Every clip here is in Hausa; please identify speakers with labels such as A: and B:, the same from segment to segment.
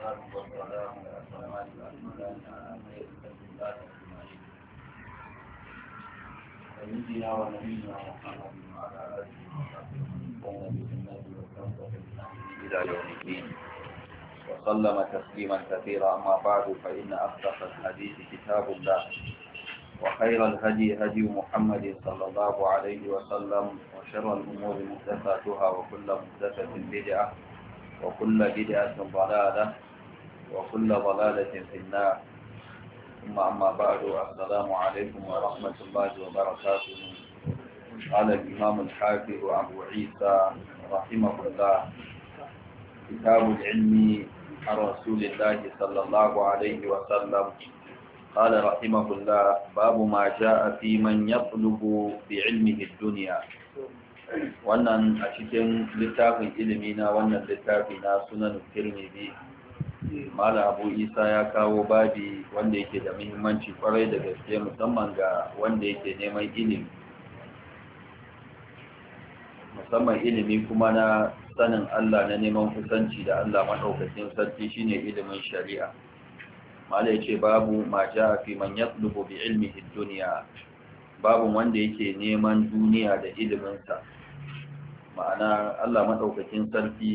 A: والصلاة والسلام الأتمان الأكملان على خير خلق الله أجمعين سيدنا ونبينا محمد وعلى آله وصحبه ومن بسنته واستمسك بسنته إلى يوم الدين وسلم تسليما كثيرا. أما بعد فإن أصدق الحديث كتاب الله وخير الهدي هدي محمد صلى الله عليه وسلم وشر الأمور محدثاتها وكل محدثة بدعة وكل بدعة ضلالة وكل ضلالة في النار. ثم أما بعد السلام عليكم ورحمة الله وبركاته. قال الإمام الحافظ أبو عيسى رحمه الله كتاب العلم عن رسول الله صلى الله عليه وسلم قال رحمه الله باب ما جاء في من يطلب بعلمه الدنيا. wannan a cikin littafin ilimi na wannan littafi na sunan Tirmidhi, Malam Abu Isa ya kawo babi wanda yake da muhimmanci kwarai da gaske musamman ga wanda yake neman ilimi, musamman ilimi kuma na sanin Allah, na neman kusanci da Allah madaukakin sarki shine ilimin shari'a. Malam yace babu ma jaa fi man yatlubu bi ilmihi dunya, babu wanda yake neman duniya da ilimin sa. Ma'ana Allah maɗaukakin sarki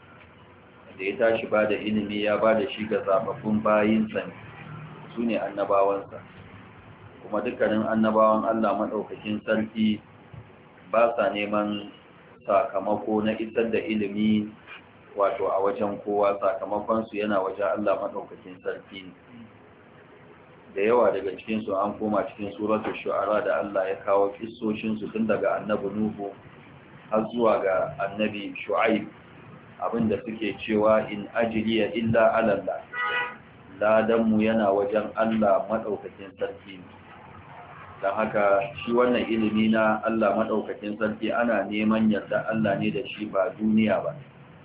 A: da ya tashi ba da ilimi ya ba da shi ga zaɓaɓɓun bayinsa su ne annabawansa, kuma dukkanin annabawan Allah maɗaukakin sarki ba sa neman sakamako na isar da ilimi wato a wajen kowa, sakamakonsu yana wajen Allah maɗaukakin sarki. Da yawa daga cikinsu an koma cikin suratul shu'ara da Allah ya kawo kissoshinsu tun daga annabi Nuhu har zuwa ga annabi Shu'aib, abinda suke cewa in ajliya illa ala Allah, ladan mu yana wajen Allah madaukakin sarki. Dan haka shi wannan ilimi na Allah madaukakin sarki ana neman yarda Allah ne da shi ba duniya ba,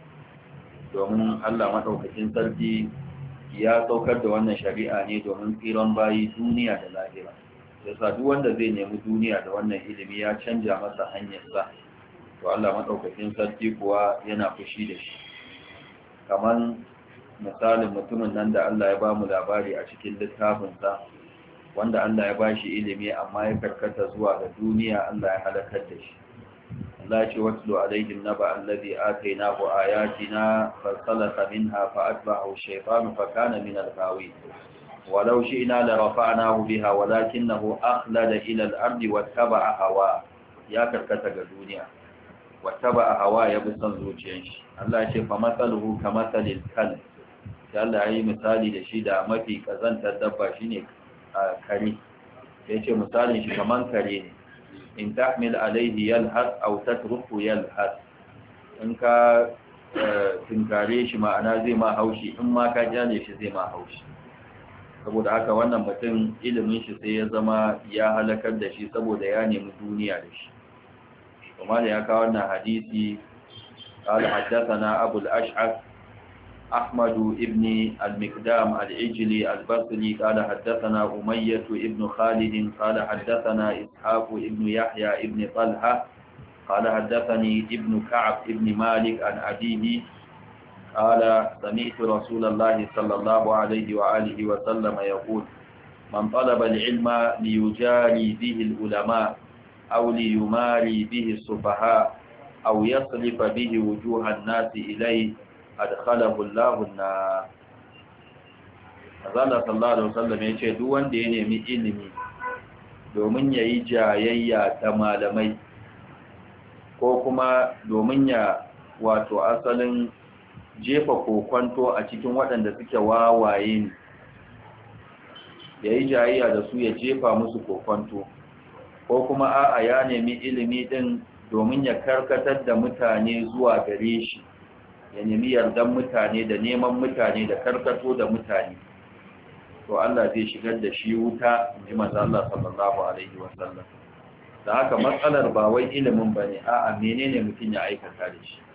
A: domin Allah madaukakin sarki ya saukar da wannan shari'a ne domin tsiron bayi duniya da lahira. Yasa duk wanda zai nemi duniya da wannan ilimi ya canja masa hanyarsa, to Allah madaukakin sarki kuwa yana fushi da shi. Kaman misalin mutumin nan da Allah ya ba mu labari a cikin littafinsa, wanda Allah ya ba shi ilimi amma ya karkata zuwa ga duniya, Allah ya halakar da shi. Allah ya ce watlu alaihim naba alladhi atainahu ayatina fasalaka minha fa'atba'ahu shaytanu fakana min al-ghawin walau shi'na la rafa'nahu biha walakinahu akhlada ila al-ardi wattaba'a hawa, ya karkata ga duniya, wattaba hawa ya bi son zuciyar shi. Allah ya ce fa masaluhu ka masalil kal, sai Allah ya yi misali da shi da mafi kazantar dabba shine kare. Ya ce misalin shi kaman kare ne, in tahmil alaihi yalhas aw tatruku yalhas, in ka tinkare shi ma'ana zai ma haushi, in ma ka jale shi zai ma haushi. Saboda haka wannan mutum ilimin shi sai ya zama ya halakar da shi saboda ya nemi duniya da shi. وما ليكاونا حديثي قال حدثنا أبو الأشعث أحمد ابن المقدام العجلي البصري قال حدثنا أمية ابن خالد قال حدثنا إسحاق ابن يحيى ابن طلحة قال حدثني ابن كعب ابن مالك عن أبيه قال سمعت رسول الله صلى الله عليه وآله وسلم يقول من طلب العلم ليجاري به العلماء أو ليماري به السفهاء أو يصرف به وجوه الناس إليه أدخله الله النار. Allah sallallahu alaihi wasallam ya ce duk wanda ya nemi ilimi domin ya yi jayayya da malamai, ko kuma domin ya wato asalin jefa kokwanto a cikin waɗanda suke wawaye ne, ya yi jayayya da su ya jefa musu kokwanto, ko kuma a'a ya nemi ilimi din domin ya karkatar da mutane zuwa gare shi, ya nemi yardan mutane da neman mutane da karkato da mutane, to Allah zai shigar da shi wuta, inji manzo Allah sallallahu alaihi wasallam. Da haka matsalar ba wai ilimin bane, a'a menene mutum ya aikata da shi.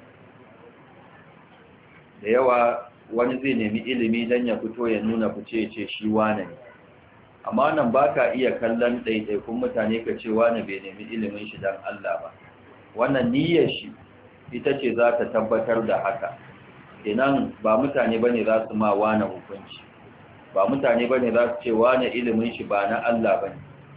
A: Da yawa wani zai nemi ilimi dan ya fito ya nuna fice ce shi wane ne, amma nan ba ka iya kallon ɗaiɗaikun mutane ka ce wane bai nemi ilimin shi don Allah ba. Wannan niyyar shi ita ce za ta tabbatar da haka. kenan ba mutane bane za su ma wani hukunci, ba mutane bane za su ce wani ilimin shi ba na Allah bane.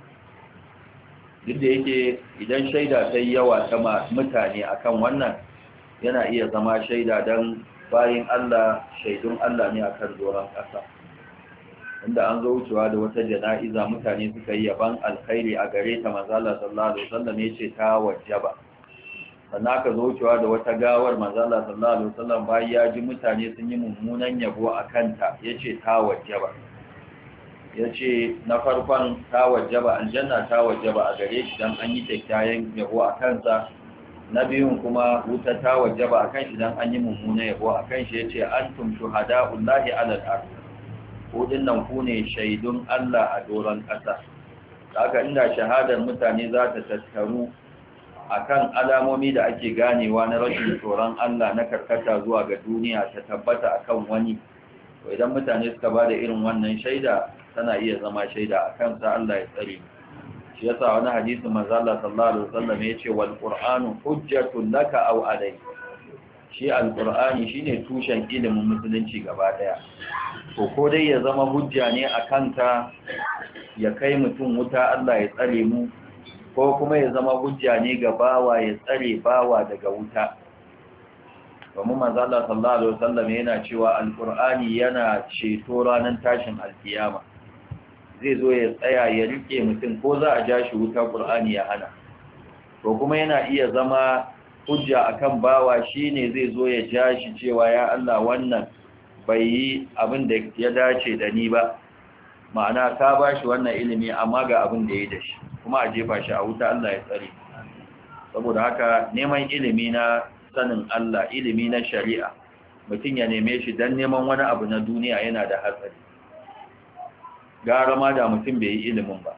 A: Duk da yake idan shaida ta yi yawa ta mutane akan wannan, yana iya zama shaida don bayin Allah, shaidun Allah ne akan doron ƙasa. Inda an zo wucewa da wata jana'iza mutane suka yi yaban alkhairi a gare ta, manzo Allah sallallahu alaihi wasallam ya ce ta wajaba. Sannan aka zo wucewa da wata gawar, manzo Allah sallallahu alaihi wasallam bayan ya ji mutane sun yi mummunan yabo a kanta, ya ce ta wajaba. Ya ce na farkon ta wajaba, aljanna ta wajaba a gare shi dan an yi kyakkyawan yabo a kansa. Na biyun kuma wuta ta wajaba a kan shi dan an yi mummunan yabo a kan shi. Ya ce antum shuhada'ullahi alal ardh, ko dinnan ku ne shaidun Allah a doron ƙasa. Haka inda shahadar mutane za ta tattaru akan alamomi da ake ganewa na rashin tsoron Allah na karkata zuwa ga duniya ta tabbata akan wani, to idan mutane suka ba da irin wannan shaida, tana iya zama shaida akan sa. Allah ya tsare mu. Shi yasa wani hadisi manzo Allah sallallahu alaihi wasallam ya ce wal qur'anu hujjatun laka aw alayk. Shi alqur'ani shine tushen ilimin musulunci gaba daya. To ko dai ya zama hujja ne a kanka ya kai mutum wuta, Allah ya tsare mu, ko kuma ya zama hujja ne ga bawa ya tsare bawa daga wuta. Domin manzo Allah sallallahu alaihi wasallam yana cewa alqur'ani yana ceto ranar tashin alkiyama. Zai zo ya tsaya ya rike mutum, ko za a ja shi wuta qur'ani ya hana. To kuma yana iya zama hujja akan bawa, shine zai zo ya ja shi cewa ya Allah wannan bai yi abin da ya dace da ni ba, ma'ana ka ba shi wannan ilimi amma ga abin da ya yi da shi, kuma a jefa shi a wuta. Allah ya tsare. Saboda haka neman ilimi na sanin Allah, ilimi na shari'a, mutum ya neme shi don neman wani abu na duniya yana da hatsari. Gara ma da mutum bai yi ilimin ba,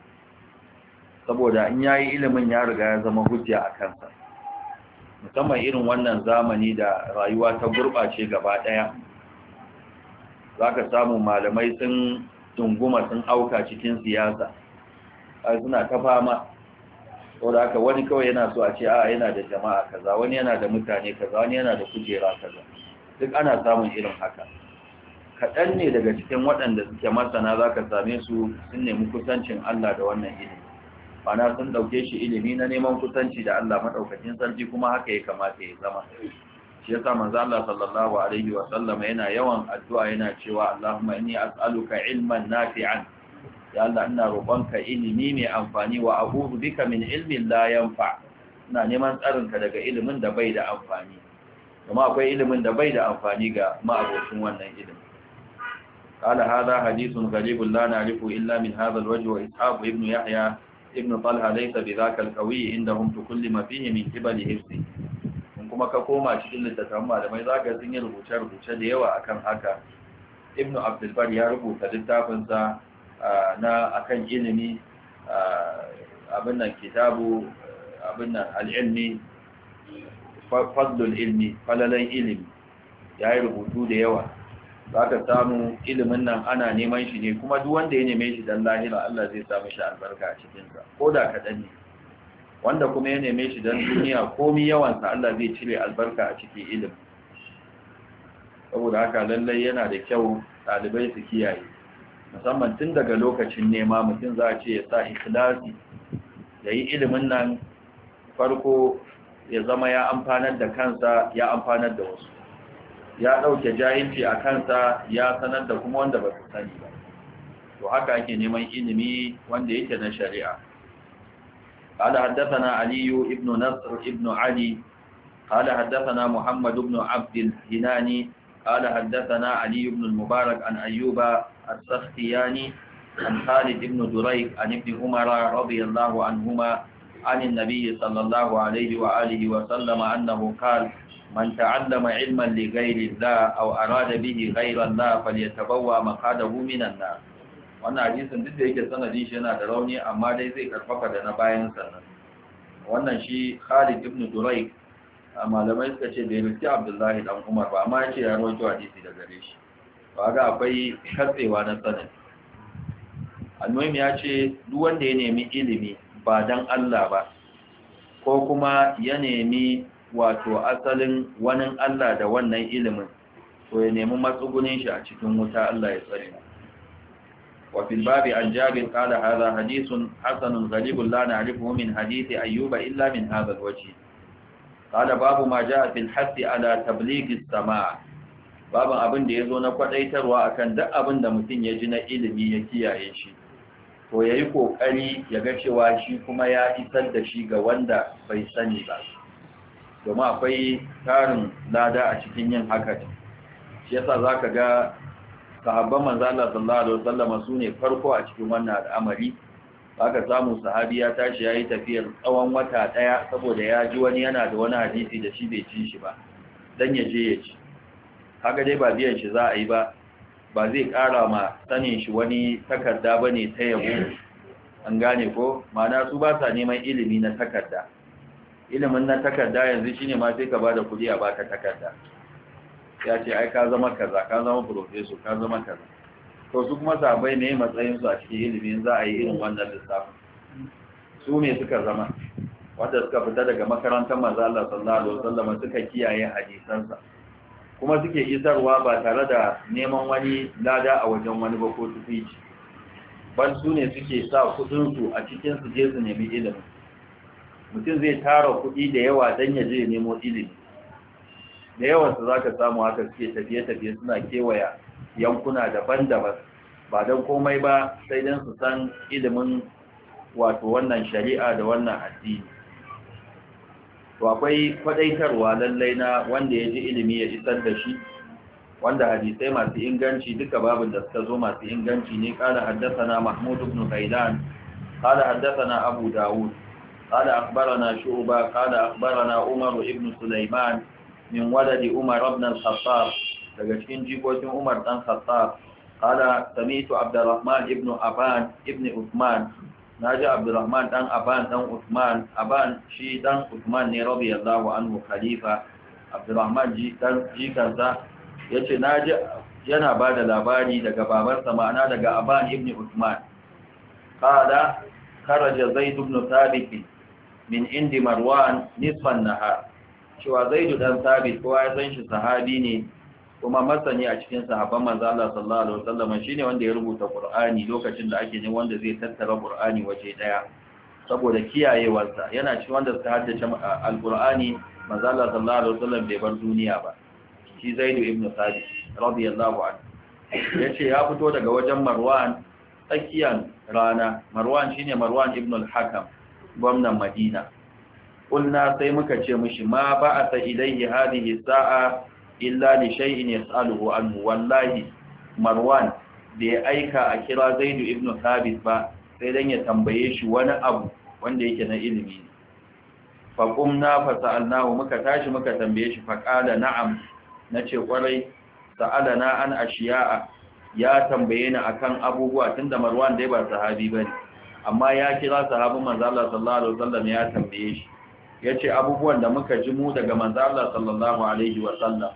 A: saboda in ya yi ilimin ya riga ya zama hujja a kansa. Musamman irin wannan zamani da rayuwa ta gurɓace gaba ɗaya, za ka samu malamai sun tunguma, sun auka cikin siyasa, suna ta fama. Saboda haka wani kawai yana so a ce a yana da jama'a kaza, wani yana da mutane kaza, wani yana da kujera kaza. Duk ana samun irin haka. Kaɗan ne daga cikin waɗanda suke masana za ka same su sun nemi kusancin Allah da wannan ilimi, mana sun ɗauke shi ilimi na neman kusanci da Allah maɗaukacin sarki, kuma haka ya kamata ya zama. Shi yasa manzo Allah sallallahu alaihi wa sallam yana yawan addu'a, yana cewa Allahumma inni as'aluka ilman nafi'an, ya Allah ina roƙonka ilimi mai amfani, wa a'udhu bika min ilmin la yanfa, ina neman tsarinka daga ilimin da bai da amfani. Kuma akwai ilimin da bai da amfani ga ma'abocin wannan ilimin. قال هذا حديث غريب لا نعرفه إلا من هذا الوجه، وإسحاق ابن يحيى ابن طلحة ليس بذاك القوي عندهم تكلم فيه من قبل حفظه. kuma ka koma cikin littattafan malamai za ka sun yi rubuce-rubuce da yawa akan haka. Ibn Abdulbar ya rubuta littafinsa na akan ilimi, abin nan kitabu, abin nan al'ilmi, fadlul ilmi, falalan ilimi, ya yi rubutu da yawa. Za ka samu ilimin nan ana neman shi ne, kuma duk wanda ya neme shi don lahira Allah zai samu shi albarka a cikinsa, ko da kaɗan ne. Wanda kuma ya neme shi don duniya komi yawansa, Allah zai cire albarka a cikin ilimin. Saboda haka lallai yana da kyau ɗalibai su kiyaye, musamman tun daga lokacin nema mutum za a ce ya sa ikhlasi, ya yi ilimin nan farko ya zama ya amfanar da kansa, ya amfanar da wasu, ya ɗauke jahilci a kansa, ya sanar da kuma wanda ba su sani ba. To haka ake neman ilimi wanda yake na shari'a. قال حدثنا علي بن نصر بن علي قال حدثنا محمد بن عبد الهناني قال حدثنا علي بن المبارك عن أيوب السختياني عن خالد بن دريك عن ابن عمر رضي الله عنهما عن النبي صلى الله عليه وآله وسلم أنه قال من تعلم علما لغير الله أو أراد به غير الله فليتبوأ مقعده من النار. Wannan hadisin duk da yake sanadin shi yana da rauni, amma dai zai karfafa da na bayan sannan. Wannan shi Khalid ibn Durayk, malamai suka ce bai rubuta Abdullahi dan Umar ba, amma yace ya rawaito hadisi daga gare shi. Ba ga akwai katsewa na sanad. Al-Muhim ya ce duk wanda ya nemi ilimi ba dan Allah ba, ko kuma ya nemi wato asalin wani Allah da wannan ilimin to ya nemi matsugunin shi a cikin wuta Allah ya tsare mu وفي الباب عن جابر قال هذا حديث حسن غريب لا نعرفه من حديث أيوب إلا من هذا الوجه قال باب ما جاء في الحث على تبليغ السماع باب abin da yazo na kwadaitarwa akan duk abin da mutum ya ji na ilimi ya kiyaye shi to yayi kokari ya ga cewa shi kuma ya isar da shi ga wanda bai sani ba domin akwai tarin lada a cikin yin haka shi yasa zaka ga sahabban manzo Allah sallallahu alaihi wasallam sune farko a cikin wannan al'amari aka samu sahabi ya tashi yayi tafiyar tsawon wata daya saboda ya ji wani yana da wani hadisi da shi bai ci shi ba dan ya je ya ci haka dai ba biyan shi za a yi ba ba zai kara ma sanin shi wani takarda bane ta yabo an gane ko ma'ana su ba sa neman ilimi na takarda ilimin na takarda yanzu shine ma sai ka bada kudi a baka takarda ya ce ai ka zama kaza ka zama professor ka zama kaza to su kuma sahabbai ne matsayin su a cikin ilimin za a yi irin wannan lissafin su ne suka zama wanda suka fita daga makarantar manzo Allah sallallahu alaihi wasallam suka kiyaye hadisansa kuma suke isarwa ba tare da neman wani lada a wajen wani ba ko tufici ban su ne suke sa kudin su a cikin su je su nemi ilimi mutum zai tara kudi da yawa dan ya je nemo ilimi da yawansu za ka samu haka suke tafiye-tafiye suna kewaya yankuna daban-daban ba don komai ba sai don su san ilimin wato wannan shari'a da wannan addini to akwai kwadaitarwa lallai na wanda ya ji ilimi ya isar da shi wanda hadisai masu inganci duka babin da suka zo masu inganci ne kala haddathana mahmud ibn qailan kala haddathana abu dawud kala akhbarana shu'ba kala akhbarana umar ibn sulaiman min waladi Umar ibn al-Khattab daga cikin jikokin Umar dan Khattab qala sami'tu Abdurrahman ibn Aban ibn Uthman naji Abdurrahman dan Aban dan Uthman Aban shi dan Uthman ne radiyallahu anhu khalifa Abdurrahman jikansa yace naji yana bada labari daga babarsa ma'ana daga Aban ibn Uthman qala kharaja Zaid ibn Thabit min indi Marwan nisfan nahar cewa Zaidu dan Sabit kowa ya san shi sahabi ne kuma masani a cikin sahabban manzo Allah sallallahu alaihi wasallam shine wanda ya rubuta Qur'ani lokacin da ake ne wanda zai tattara Qur'ani waje daya saboda kiyayewarsa yana cikin wanda suka haddace Al-Qur'ani manzo Allah sallallahu alaihi wasallam bai bar duniya ba shi Zaidu ibn Sabit radiyallahu anhu yace ya fito daga wajen Marwan tsakiyan rana Marwan shine Marwan ibn al-Hakam gwamnan Madina قلنا sai muka ce mishi ma ba'atha ilayhi hadhihi sa'a illa li shay'in yas'aluhu anhu wallahi Marwan bai aika a kira Zaid ibn Thabit ba sai dan ya tambaye shi wani abu wanda yake na ilimi fa qumna fa sa'alnahu muka tashi muka tambaye shi fa qala na'am nace kwarai sa'alana an ashiya'a ya tambaye ni akan abubuwa tunda Marwan dai ba sahabi bane amma ya kira sahabin manzo Allah sallallahu alaihi wasallam ya tambaye shi yace abubuwan da muka ji mu daga manzo Allah sallallahu alaihi wasallam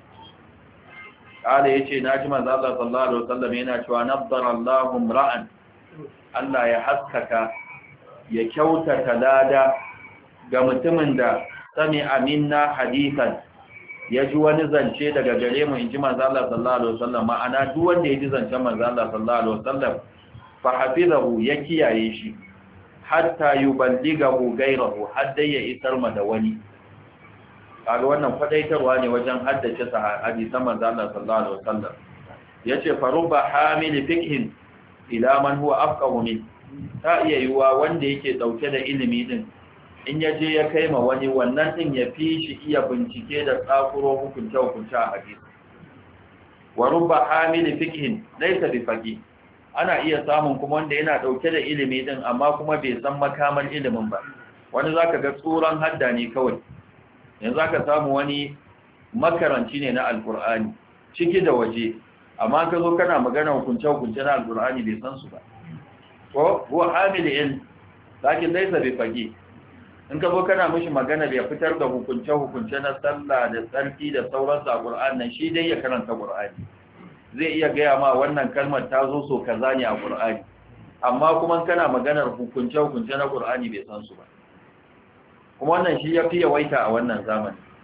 A: kala yace naji manzo Allah sallallahu alaihi wasallam yana cewa nabbara Allahu ra'an Allah ya haskaka ya kyautata lada ga mutumin da sami'a minna hadithan ya ji wani zance daga gare mu inji manzo Allah sallallahu alaihi wasallam ma'ana duk wanda ya ji zancen manzo Allah sallallahu alaihi wasallam fa hafizahu ya kiyaye shi hatta yuballighahu ghayrahu hadda ya isar ma da wani kaga wannan fadaitarwa ne wajen haddace hadisan manzo Allah sallallahu alaihi wasallam yace faruba hamil fiqhin ila man huwa afqahu min ta iya yiwa wanda yake dauke da ilimi din in yaje ya kai ma wani wannan din ya fi shi iya bincike da tsakuro hukunta a hadisi wa rubba hamil fiqhin laysa bi faqih ana iya samun kuma wanda yana dauke da ilimi din amma kuma bai san makaman ilimin ba wani zaka ga tsoron hadda ne kawai yanzu zaka samu wani makaranci ne na alqur'ani ciki da waje amma ka zo kana magana hukunce na alqur'ani bai san su ba ko huwa hamil ilm lakin laysa bi faqih in ka zo kana mishi magana bai fitar da hukunce na sallah da tsarki da sauransu a qur'ani nan shi dai ya karanta qur'ani zai iya gaya ma wannan kalmar ta zo so kaza ne a Qur'ani amma kuma kana maganar hukunce na Qur'ani bai san su ba kuma wannan shi yafi yawaita a wannan zamani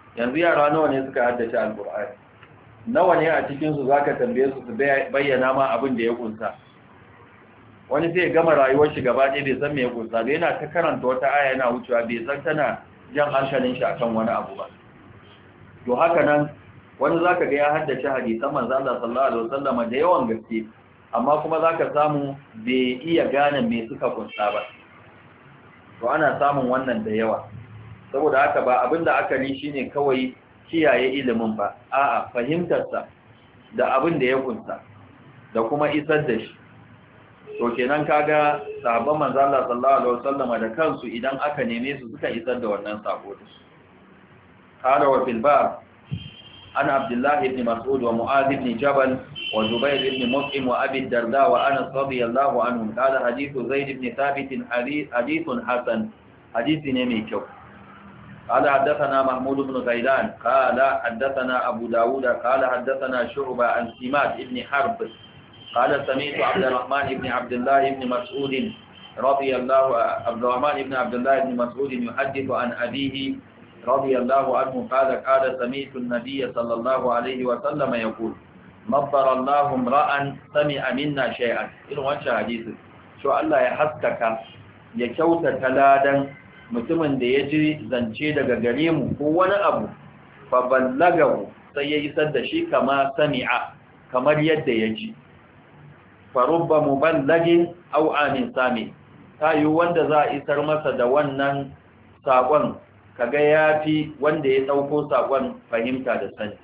A: yanzu yara nawa ne suka haddace alqur'ani nawa ne a cikin su zaka tambaye su bayyana ma abin da ya kunsa wani sai gama rayuwar shi gaba ɗaya bai san me ya kunsa ba yana ta karanta wata aya yana wucewa bai san tana jan hankalin shi akan wani abu ba to haka nan wani zaka ga ya haddace hadisan manzo Allah sallallahu alaihi wasallam da yawan gaske amma kuma zaka samu bai iya gane me suka kunsa ba to ana samun wannan da yawa saboda haka ba abinda aka yi shine kawai kiyaye ilimin ba a'a fahimtarsa da abin da ya kunsa da kuma isar da shi to kenan kaga sahabban manzo Allah sallallahu alaihi wasallam da kansu idan aka neme su suka isar da wannan sako da su qala wa fil bab an Abdullah ibn Mas'ud wa Mu'adh ibn Jabal wa Zubayr ibn Mut'im wa Abi Darda wa Anas radiyallahu anhum qala hadithu Zaid ibn Thabit hadithun hasan hadithi ne mai kyau قال حدثنا محمود بن غيلان قال حدثنا أبو داود قال حدثنا شعبة عن سمات ابن حرب قال سمعت عبد الرحمن بن عبد الله بن مسعود رضي الله عبد الرحمن بن عبد الله بن مسعود يحدث عن أبيه رضي الله عنه قال سمعت النبي صلى الله عليه وسلم يقول مبر الله امرأ سمع منا شيئا إنه وانشا حديث شو الله يحسكك يكوت تلادا mutumin da ya ji zance daga gare mu ko wani abu fa ballagahu sai ya isar da shi kama sami'a kamar yadda ya ji fa rubba muballagin aw amin sami tayi wanda za a isar masa da wannan sakon kaga yafi wanda ya dauko sakon fahimta da sani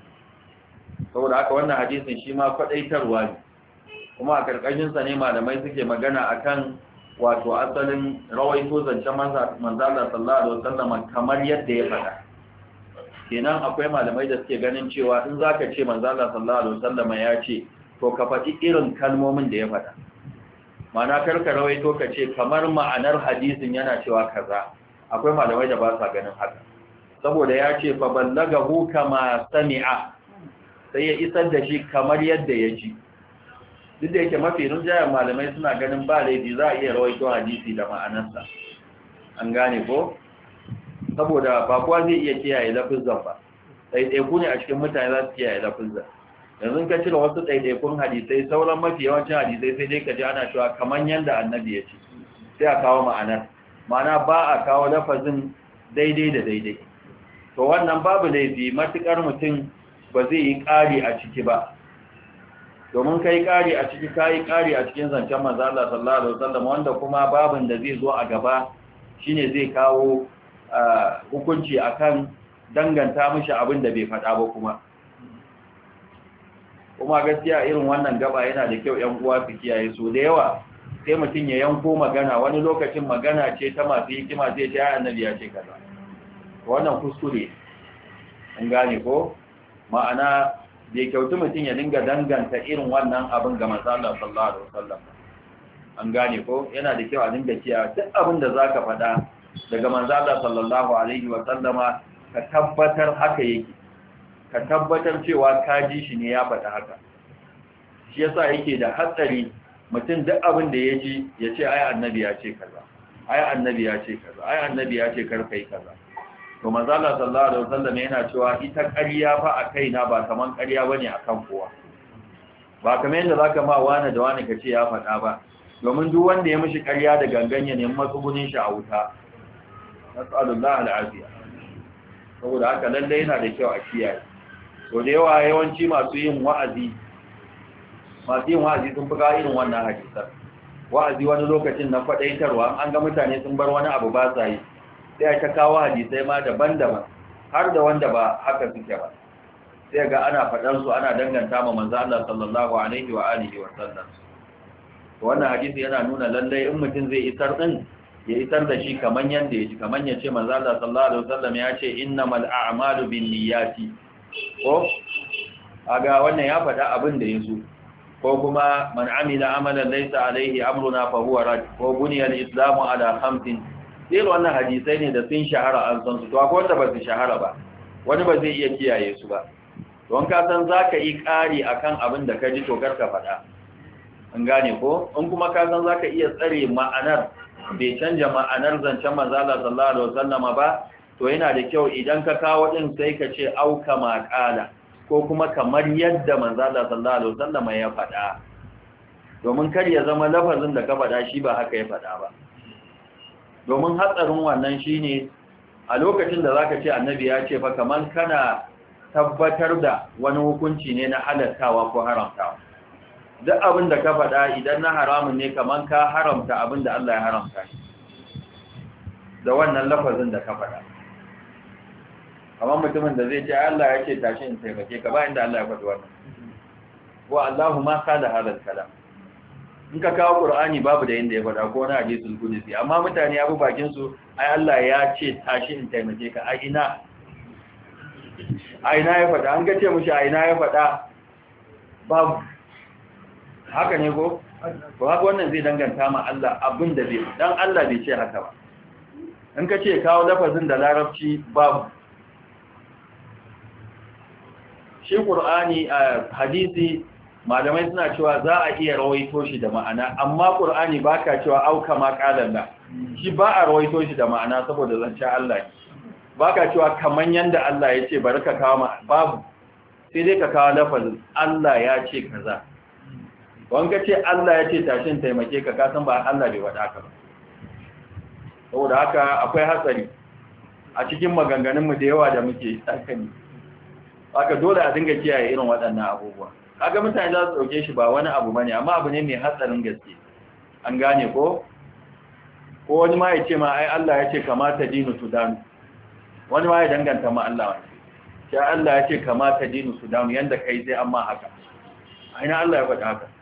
A: saboda haka wannan hadisin shi ma kwadaitarwa ne kuma a karkashin sa ne malamai suke magana akan wato asalin rawaito zancen manzala sallallahu alaihi wasallam kamar yadda ya faɗa kenan akwai malamai da suke ganin cewa in zaka ce manzala sallallahu alaihi wasallam ya ce to ka faɗi irin kalmomin da ya faɗa ma'ana karka rawaito ka ce kamar ma'anar hadisin yana cewa kaza akwai malamai da ba sa ganin haka saboda ya ce fa ballagahu kama sami'a sai ya isar da shi kamar yadda ya ji duk da yake mafi rinjayen malamai suna ganin ba laifi za a iya rawaito hadisi da ma'anarsa an gane ko saboda ba kowa zai iya kiyaye lafizan ba ɗaiɗaiku ne a cikin mutane za su kiyaye lafizan yanzu ka cire wasu ɗaiɗaikun hadisai sauran mafi yawancin hadisai sai dai ka ji ana cewa kamar yadda annabi ya ce sai a kawo ma'anar ma'ana ba a kawo lafazin daidai da daidai to wannan babu laifi matuƙar mutum ba zai yi ƙari a ciki ba domin kai ƙari a ciki kai ƙari a cikin zancen manzo Allah sallallahu alaihi wasallam wanda kuma babin da zai zo a gaba shine zai kawo hukunci akan danganta mishi abin da bai faɗa ba kuma gaskiya irin wannan gaba yana da kyau ƴan uwa su kiyaye so da yawa sai mutum ya yanko magana wani lokacin magana ce ta masu hikima zai ce annabi ya ce kaza wannan kuskure an gane ko ma'ana bai kyautu mutum ya dinga danganta irin wannan abin ga manzo Allah sallallahu alaihi wasallam an gane ko yana da kyau a dinga kiyaye duk abin da zaka faɗa daga manzo Allah sallallahu alaihi wasallama ka tabbatar haka yake ka tabbatar cewa ka ji shi ne ya faɗa haka shi yasa yake da hatsari mutum duk abin da ya ji ya ce ai annabi ya ce kaza ai annabi ya ce kaza ai annabi ya ce kar kai kaza to manzo Allah sallallahu alaihi wasallam yana cewa ita ƙarya fa a kaina ba kaman ƙarya bane akan kowa ba kamar yadda zaka ma wani da wani kace ya faɗa ba domin duk wanda ya mishi ƙarya da gangan ya nemi matsugunin shi a wuta nasallallahu alaihi saboda haka lalle yana da kyau a kiyaye to da yawanci masu yin wa'azi sun fi ga irin wannan hadisan wa'azi wani lokacin na faɗaitarwa an ga mutane sun bar wani abu ba sa yi sai ta kawo hadisai ma daban-daban har da wanda ba haka suke ba sai ga ana faɗar su ana danganta ma manzo Allah sallallahu alaihi wa alihi wa sallam wannan hadisi yana nuna lalle in mutum zai isar din ya isar da shi kaman yanda yake kaman yace manzo Allah sallallahu alaihi wa sallam ya ce innamal a'malu binniyati ko aga wannan ya faɗa abin da yazo ko kuma man amila amalan laysa alaihi amruna fa huwa rad ko buniyal islamu ala khamsin sai wannan hadisai ne da sun shahara an san su to akwai wanda ba su shahara ba wani ba zai iya kiyaye su ba don ka san zaka yi ƙari akan abin da ka ji to karka faɗa an gane ko in kuma ka san zaka iya tsare ma'anar bai canja ma'anar zancen manzo Allah sallallahu alaihi wasallama ba to yana da kyau idan ka kawo din sai ka ce au kama qala ko kuma kamar yadda manzo Allah sallallahu alaihi wasallam ya faɗa, domin kar ya zama lafazin da ka faɗa shi ba haka ya faɗa ba. Domin hatsarin wannan shine a lokacin da zaka ce annabi ya ce fa kaman kana tabbatar da wani hukunci ne na halattawa ko haramtawa. Duk abin da ka faɗa idan na haramun ne kaman ka haramta abin da Allah ya haramta shi da wannan lafazin da ka faɗa. Kamar mutumin da zai ce Allah ya ce tashi in taimake ka ba inda Allah ya faɗi wannan. Wa Allahu ma qala hadal kalam. In ka kawo Qur'ani babu da inda ya faɗa ko na hadisul qudsi, amma mutane abu bakin su ai Allah ya ce tashi in taimake ka a ina ya faɗa, an ga ce mushi a ina ya faɗa babu. Haka ne ko haka wannan zai danganta ma Allah abin da zai dan Allah bai ce haka ba. In ka ce kawo lafazin da larabci babu. Shi Qur'ani a hadisi malamai suna cewa za a iya rawaito shi da ma'ana, amma Qur'ani baka cewa auka ma qalalla, shi ba a rawaito shi da ma'ana saboda zancen Allah ne. Baka cewa kaman yanda Allah ya ce bari ka kawo babu, sai dai ka kawo lafazin Allah ya ce kaza. Wanda ce Allah ya ce tashin taimake ka kasan ba Allah bai wada ka ba. Saboda haka akwai hatsari a cikin maganganunmu da yawa da muke tsakani. Haka dole a dinga kiyaye irin waɗannan abubuwa. Kaga mutane za su dauke shi ba wani abu bane, amma abu ne mai hatsarin gaske. An gane ko wani ma ya ce ma ai Allah ya ce kamata dinu sudan, wani ma ya danganta ma Allah wani sai Allah ya ce kamata dinu sudan, yanda kai sai amma haka. Aina Allah ya faɗa haka.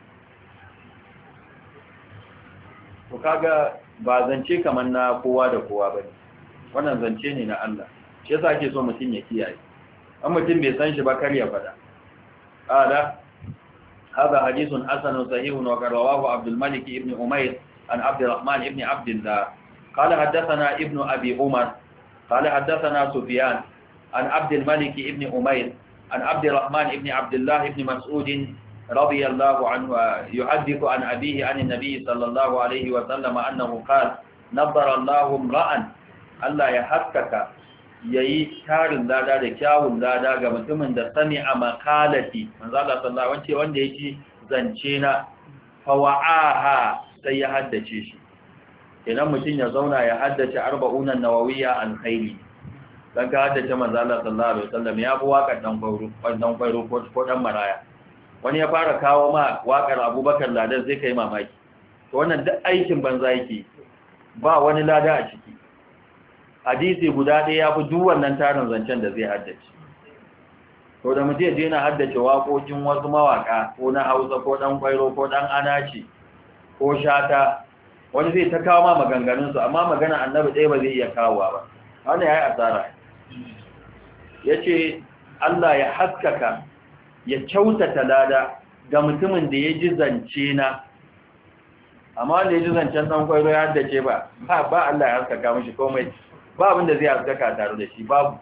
A: To kaga ba zance kaman na kowa da kowa bane, wannan zance ne na Allah. Shi yasa ake so mutum ya kiyaye, an mutum bai san shi ba kar ya faɗa. قال هذا حديث حسن صحيح وقد رواه عبد الملك ابن أمير عن عبد الرحمن ابن عبد الله قال حدثنا ابن أبي عمر قال حدثنا سفيان عن عبد الملك ابن أمير عن عبد الرحمن ابن عبد الله ابن مسعود رضي الله عنه يحدث عن أبيه عن النبي صلى الله عليه وسلم أنه قال نظر الله امرأ الله يحقق yayi tarin lada da kyawun lada ga mutumin da sami a makalati manzo Allah sallallahu alaihi wanda yake zance na fawa'aha sai ya haddace shi. Idan mutum ya zauna ya haddace 40 nawawiyya an khairi, dan ka haddace manzo Allah sallallahu alaihi wasallam ya bi waƙar dan kwairo ko dan maraya. Wani ya fara kawo ma waƙar Abubakar Ladan zai kai mamaki. To wannan duk aikin banza yake, ba wani lada a ciki. Hadisi guda ɗaya ya fi duk wannan tarin zancen da zai haddace. To da mutum je na haddace waƙoƙin wasu mawaƙa ko na Hausa ko ɗan kwairo ko ɗan anaci ko shata, wani zai ta kawo ma maganganunsu, amma magana annabi ɗaya ba zai iya kawowa ba. Wannan ya yi asara. Ya ce Allah ya haskaka ya kyautata lada ga mutumin da ya ji zance na, amma wanda ya ji zancen ɗan kwairo ya haddace ba Allah ya haskaka mashi komai, ba abin da zai haskaka tare da shi babu.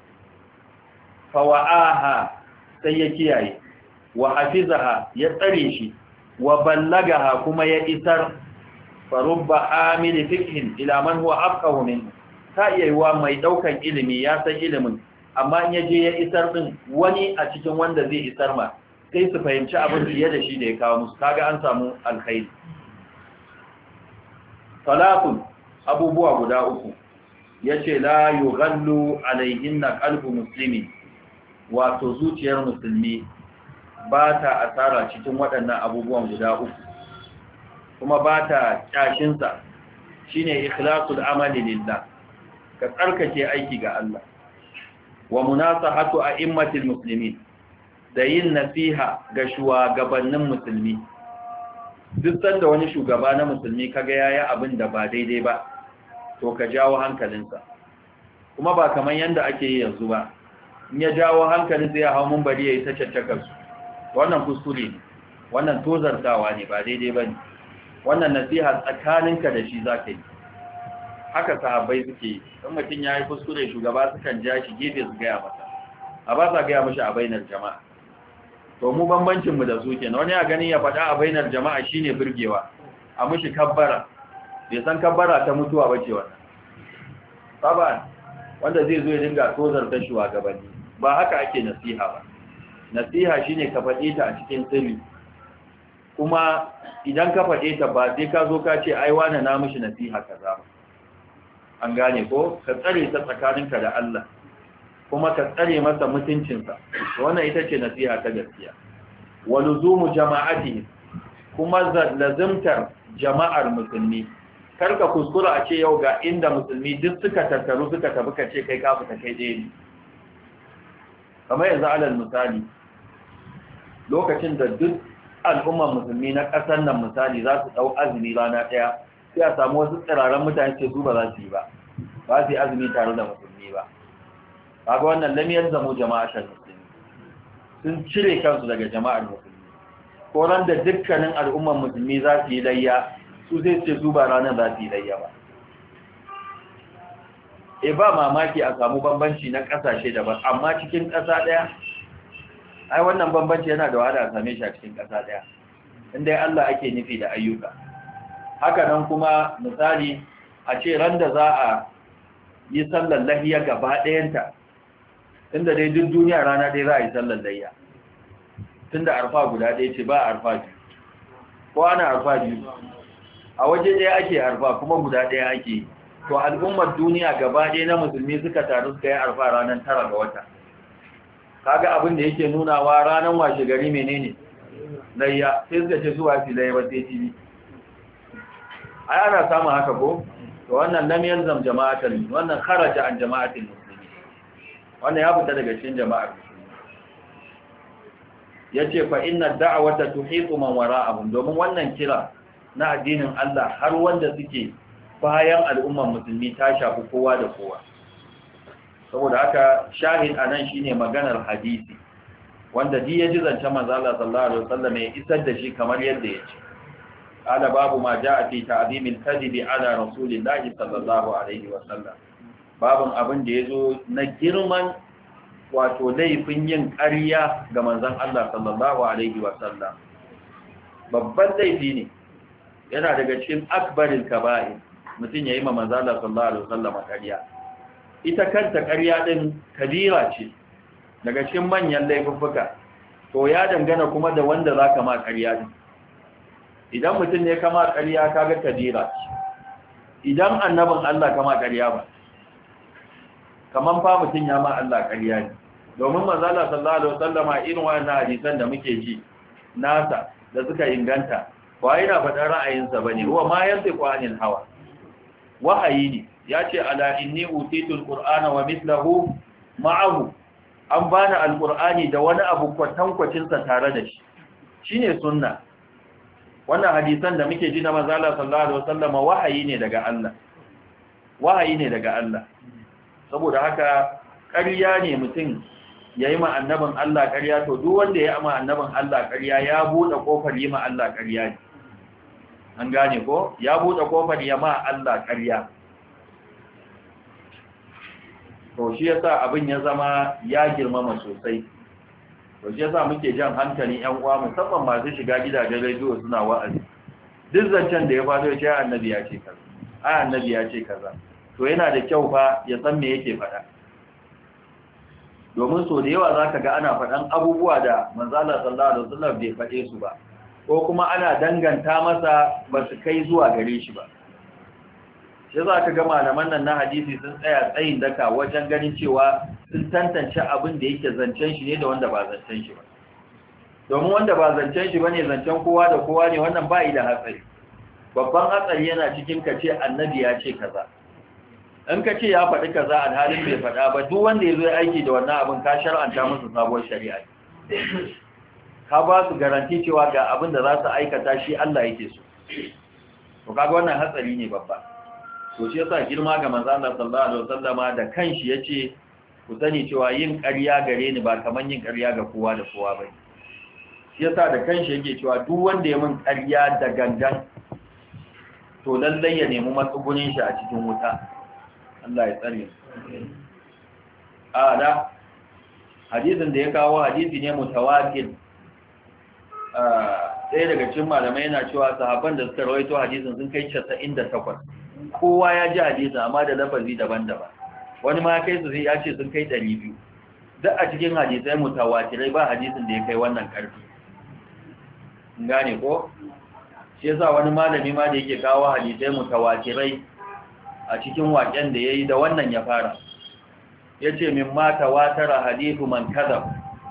A: Fawa'aha sai ya kiyaye, wa hafizaha ya tsare shi, wa ballagaha kuma ya isar. Farubba amili fiqhin ila man huwa afqahu minhu, ta iya yiwa mai daukan ilimi ya san ilimin, amma in yaje ya isar din wani a cikin wanda zai isar ma sai su fahimci abin fiye da shi da ya kawo musu, kaga an samu alkhairi. Salatun abubuwa guda uku yace la yughallu alaihinna qalbu muslimi, wato zuciyar musulmi ba ta asara cikin waɗannan abubuwan guda uku, kuma ba ta kyashinsa. Shine ikhlasul amali lillah, ka tsarkake aiki ga Allah, wa munasahatu a'immatil muslimin, da yin nasiha ga shugabannin musulmi. Duk sanda wani shugaba na musulmi kaga yayi abin da ba daidai ba, to ka jawo hankalinsa, kuma ba kamar yanda ake yi yanzu ba. In ya jawo hankalinsa ya hau munbari yayi ta caccakar su, wannan kuskure ne, wannan tozartawa ne, ba daidai bane. Wannan nasiha tsakaninka da shi zaka yi. Haka sahabbai suke yi, in mutum ya yi kuskure shugaba sukan ja shi gefe su gaya masa, a ba sa gaya mashi a bainar jama'a. To mu bambancinmu da su kenan, wani ya gani ya faɗa a bainar jama'a shine burgewa, a mushi kabbara, bai san kabbara ta mutuwa ba ce wannan. Saban wanda zai zo ya dinga tozar ta shugabanni. Ba haka ake nasiha ba. Nasiha shine ka faɗe ta a cikin sirri, kuma idan ka faɗe ta ba sai ka zo ka ce ai wani na mishi nasiha kaza ba. An gane ko? Ka tsare ta tsakaninka da Allah, kuma ka tsare masa mutuncinsa. Wannan ita ce nasiha ta gaskiya. Wa luzumu jama'atihi, kuma lazimtar jama'ar musulmi. Karka kuskura a ce yau ga inda musulmi duk suka tattaru suka tafi ka ce kai ka fita kai ɗaya ne. Kamar yanzu alal misali, lokacin da duk al'ummar musulmi na ƙasar nan misali za su ɗau azumi rana ɗaya, sai a samu wasu tsiraran mutane ce su ba za su yi ba su yi azumi tare da musulmi ba. Kaga wannan lamiyar zamo jama'atar musulmi, sun cire kansu daga jama'ar musulmi. Ko ran da dukkanin al'ummar musulmi za su yi layya, su zai ce su ba ranar za su yi layya ba. Ba mamaki a samu bambanci na ƙasashe daban, amma cikin ƙasa ɗaya, ai wannan bambanci yana da wahala a same shi a cikin ƙasa ɗaya, inda Allah ake nufi da ayyuka. Haka nan kuma misali a ce ran da za a yi sallar lahiya gaba ɗayanta, inda dai duk duniya rana ɗaya za a yi sallar lahiya, tunda arfa guda ɗaya ce ba arfa biyu, ko ana arfa biyu a waje ɗaya ake arfa kuma guda ɗaya ake yi. To al'ummar duniya gaba ɗaya na musulmi suka taru suka yi arfa ranar 9 ga wata. Kaga abin da yake nunawa ranar washe gari menene layya, sai suka ce su wasi layya ba sai TV. Ai ana samun haka ko? To wannan lam yalzam jama'atul, wannan kharaja an jama'atul muslimin, wannan ya fita daga cikin jama'ar musulmi. Yace fa inna da'wata tuhiqu man wara'ahum, domin wannan kira na addinin Allah har wanda suke bayan al'umman musulmi ta shafi kowa da kowa. Saboda haka shahid anan shine maganar hadisi, wanda ji ya ji zance manzo Allah sallallahu alaihi wasallam ya isar da shi kamar yadda ya ce. Ala babu ma jaa fi ta'zim al-kadhib ala rasulillahi sallallahu alaihi wasallam. Babun abin da yazo na girman wato laifin yin ƙarya ga manzon Allah sallallahu alaihi wasallam. Babban laifi ne, yana daga cikin akbaril kaba'ir mutum ya yi ma manzala sallallahu alaihi wasallam ƙarya. Ita kanta ƙarya din kabira ce daga cikin manyan laifuffuka, to ya dangana kuma da wanda zaka ma ƙarya din. Idan mutum ne kama ƙarya kaga kabira ce, idan annabin Allah kama ƙarya ba, kaman fa mutum ya ma Allah ƙarya ne. Domin manzala sallallahu alaihi wasallam irin wannan hadisan da muke ji nasa da suka inganta, ba yana faɗar ra'ayinsa bane, huwa ma yantiqu anil hawa, wahayi ne. Ya ce ala inni utitul qur'ana wa mithluhu ma'ahu, an bani alqur'ani da wani abu kwatankwacin sa tare da shi, shine sunna. Wannan hadisan da muke ji na manzo Allah sallallahu alaihi wasallam wahayi ne daga Allah, wahayi ne daga Allah. Saboda haka ƙarya ne mutum yayi ma annabin Allah ƙarya, to duk wanda ya ma annabin Allah ƙarya ya bude kofar yi ma Allah ƙarya ne. An gane ko? Ya bude kofar ya ma Allah ƙarya. To shi yasa abin ya zama ya girmama sosai. To shi yasa muke jan hankali ƴan uwa, musamman masu shiga gidajen rediyo suna wa'azi. Duk zancen da ya faɗo ya ce annabi ya ce kaza, annabi ya ce kaza. To yana da kyau fa ya san me yake faɗa. Domin so da yawa zaka ga ana faɗan abubuwa da manzo Allah sallallahu alaihi wasallam bai faɗe su ba, ko kuma ana danganta masa ba su kai zuwa gare shi ba. Shi za ka ga malaman nan na hadisi sun tsaya tsayin daka wajen ganin cewa sun tantance abin da yake zancen shi ne da wanda ba zancen shi ba. Domin wanda ba zancen shi ba ne, zancen kowa da kowa ne, wannan ba yi da hatsari. Babban hatsari yana cikin ka ce annabi ya ce kaza. In ka ce ya faɗi kaza alhalin bai faɗa ba, duk wanda ya zo ya aiki da wannan abin ka shar'anta musu sabuwar shari'a. Ka ba su garanti cewa ga abin da za su aikata shi Allah yake so. To kaga wannan hatsari ne babba. To shi yasa girma ga manzo Allah sallallahu alaihi wasallama da kanshi yace ku sani cewa yin ƙarya gare ni ba kaman yin ƙarya ga kowa da kowa bane. Shi yasa da kanshi yake cewa duk wanda ya min ƙarya da gangan to lallai ya nemi matsugunin shi a cikin wuta. Allah ya tsare. Da hadisin da ya kawo hadisi ne mutawatir. Ɗaya daga cikin malamai yana cewa sahabban da suka rawaito hadisin sun kai 98. Kowa ya ji hadisi amma da lafazi daban-daban. wani ma kai su sai ya ce sun kai 200 duk a cikin hadisai mutawatirai ba hadisin da ya kai wannan karfi gane ko shi yasa wani malami ma da yake kawo hadisai mutawatirai a cikin waken da yayi da wannan ya fara yace min ma tawatara hadithu man kadhab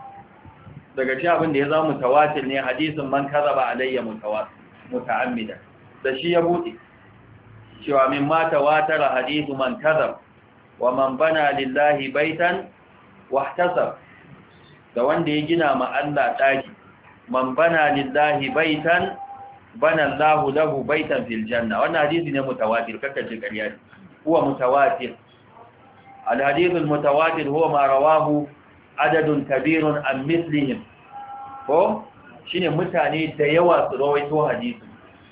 A: daga shi abin da ya zama mutawatir ne hadisin man kadhaba alayya muta'ammida da shi ya bude cewa min ma tawatara hadithu man kadhab wa man bana lillahi baitan wahtasab da wanda ya gina ma Allah daki man bana lillahi baitan bana Allahu lahu baitan fil janna wannan hadisi ne mutawatir kaka ce ƙarya ne huwa mutawatir al hadith al mutawatir huwa ma rawahu adadun kabirun an mislihim ko shine mutane da yawa su rawaito hadisi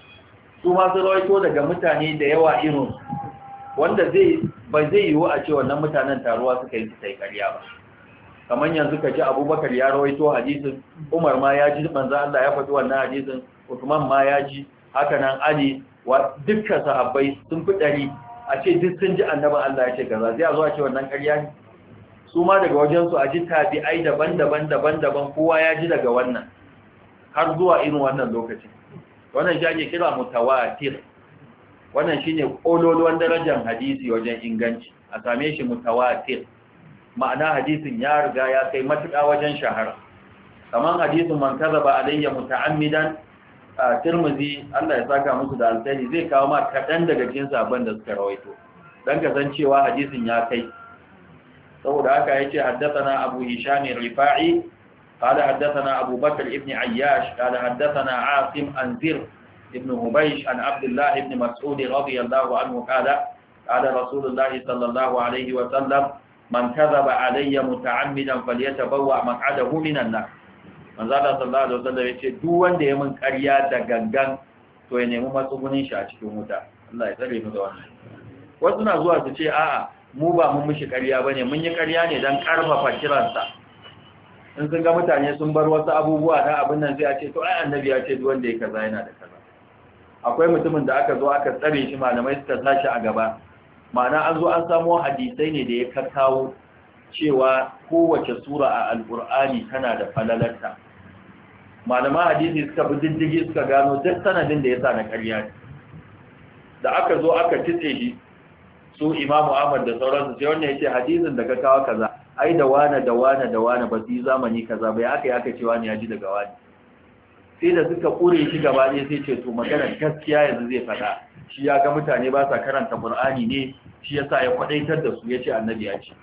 A: su ma su rawaito daga mutane da yawa irin wanda ba zai yiwu a ce wannan mutanen taruwa suka yi sai ƙarya ba kamar yanzu ka ji Abubakar ya rawaito hadisin Umar ma ya ji manzo Allah ya faɗi wannan hadisin Uthman ma ya ji haka nan Ali wa dukkan sahabbai sun fi 100 a ce duk sun ji annabi Allah ya ce kaza sai a zo a ce wannan ƙarya ne su ma daga wajen su a ji tabi'ai daban-daban kowa ya ji daga wannan har zuwa irin wannan lokacin wannan shi ake kira mutawatir wannan shine kololuwan darajar hadisi wajen inganci a same shi mutawatir ma'ana hadisin ya riga ya kai matuƙa wajen shahara kaman hadisin man kazaba alayya muta'ammidan Tirmidhi Allah ya saka musu da alkhairi zai kawo ma kadan daga cikin sabon da suka rawaito dan kasancewa hadisin ya kai saboda haka yace haddathana Abu Hisham al-Rifa'i qala haddathana Abu Bakr ibn Ayyash qala haddathana Asim an Zir ibn Hubaysh an Abdullah ibn Mas'ud radiyallahu anhu qala Rasulullah sallallahu alayhi wa sallam man kadhaba alayya muta'ammidan falyatabawwa maq'adahu minan nar manzo Allah sallallahu alaihi wasallam yace duk wanda ya min ƙarya da gangan to ya nemi matsugunin shi a cikin wuta Allah ya tsare mu da wannan wasu na zuwa su ce a'a mu ba mun mishi ƙarya bane mun yi ƙarya ne dan karfafa kiransa in sun ga mutane sun bar wasu abubuwa na abin nan sai a ce to ai annabi ya ce duk wanda ya kaza yana da kaza akwai mutumin da aka zo aka tsare shi malamai suka sashi a gaba ma'ana an zo an samu hadisai ne da ya kakkawo cewa kowace sura a alkur'ani tana da falalarta malaman hadisi suka bi diddigi suka gano duk sanadin da ya sa na ƙarya ne da aka zo aka titse shi su imamu ahmad da sauransu sai wannan ya ce hadisin da ka kawo kaza ai da wane ba su yi zamani kaza bai aka yi aka cewa ne ya ji daga wani sai da suka ƙure shi gaba ne sai ce to magana gaskiya yanzu zai faɗa shi ya ga mutane ba sa karanta Qur'ani ne shi yasa ya kwadaitar da su yace annabi ya ce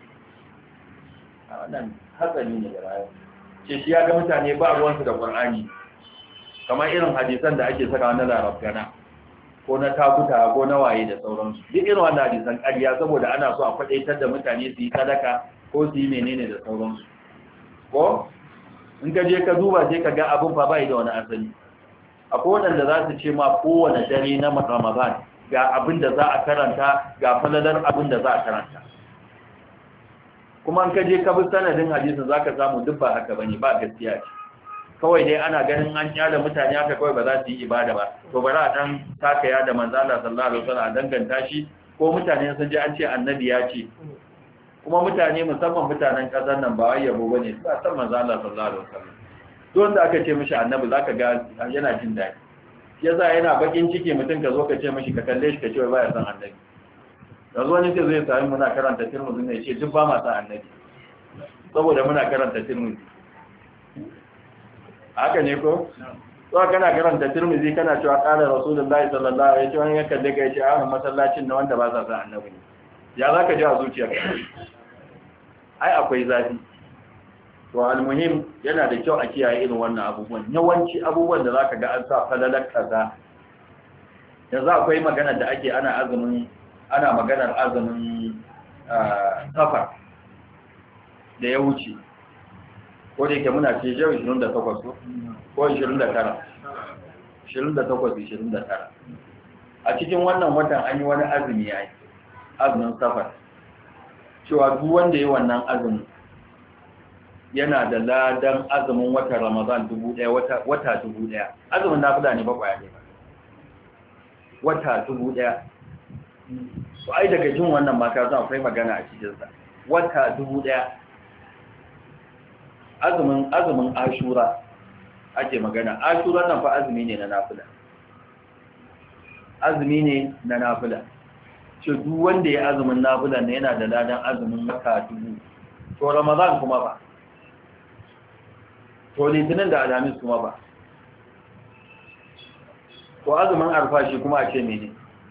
A: wannan hatsari ne da rayuwa ce shi ya ga mutane ba ruwansu da Qur'ani kamar irin hadisan da ake saka na larabgana ko na takuta ko na waye da sauransu duk irin wannan hadisan ƙarya saboda ana so a kwadaitar da mutane su yi sadaka ko su yi menene da sauransu ko in ka je ka duba sai ka ga abin fa bai da wani asali akwai waɗanda za su ce ma kowane dare na Ramadan ga abin da za a karanta ga falalar abin da za a karanta kuma in ka je ka bi sanadin hadisin zaka samu duk ba haka bane ba gaskiya ce kawai dai ana ganin an kyale mutane haka kawai ba za su yi ibada ba to bari a dan taka ya da manzo Allah sallallahu alaihi wasallam a danganta shi ko mutane sun ji an ce annabi ya ce kuma mutane musamman mutanen kasar nan ba wai yabo bane su san manzo Allah sallallahu alaihi wasallam to wanda aka ce mishi annabi zaka ga yana jin dadi yasa yana bakin ciki mutum ka zo ka ce mishi ka kalle shi ka ce baya san annabi yanzu wani sai zai sami muna karanta Tirmidhi ne ce duk ba ma san annabi saboda muna karanta Tirmidhi haka ne ko to kana karanta Tirmidhi kana cewa qala Rasulullahi sallallahu alaihi wasallam ya kalle ka ce a masallacin na wanda ba sa san annabi ne ya zaka ji a zuciyarka ai akwai zafi to almuhim yana da kyau a kiyaye irin wannan abubuwan yawanci abubuwan da zaka ga an sa falalar kaza yanzu akwai magana da ake ana maganar azumin safar da ya wuce ko da yake muna ce yau 28 ko 29 a cikin wannan watan an yi wani azumi yayi azumin safar cewa duk wanda yayi wannan azumin yana da ladan azumin watan Ramadan 1000 wata 1000 azumin nafila ne ba kwaya ne wata 1000 to ai daga jin wannan ma ka san akwai magana a cikin sa wata 1000 azumin ashura ake magana. Ashura nan fa azumi ne na nafila, azumi ne na nafila. Ce duk wanda ya azumin nafila ne yana da ladan azumin wata 1000. To Ramadan kuma ba, to litinin da alhamis kuma ba, to azumin arfa shi kuma a ce mene?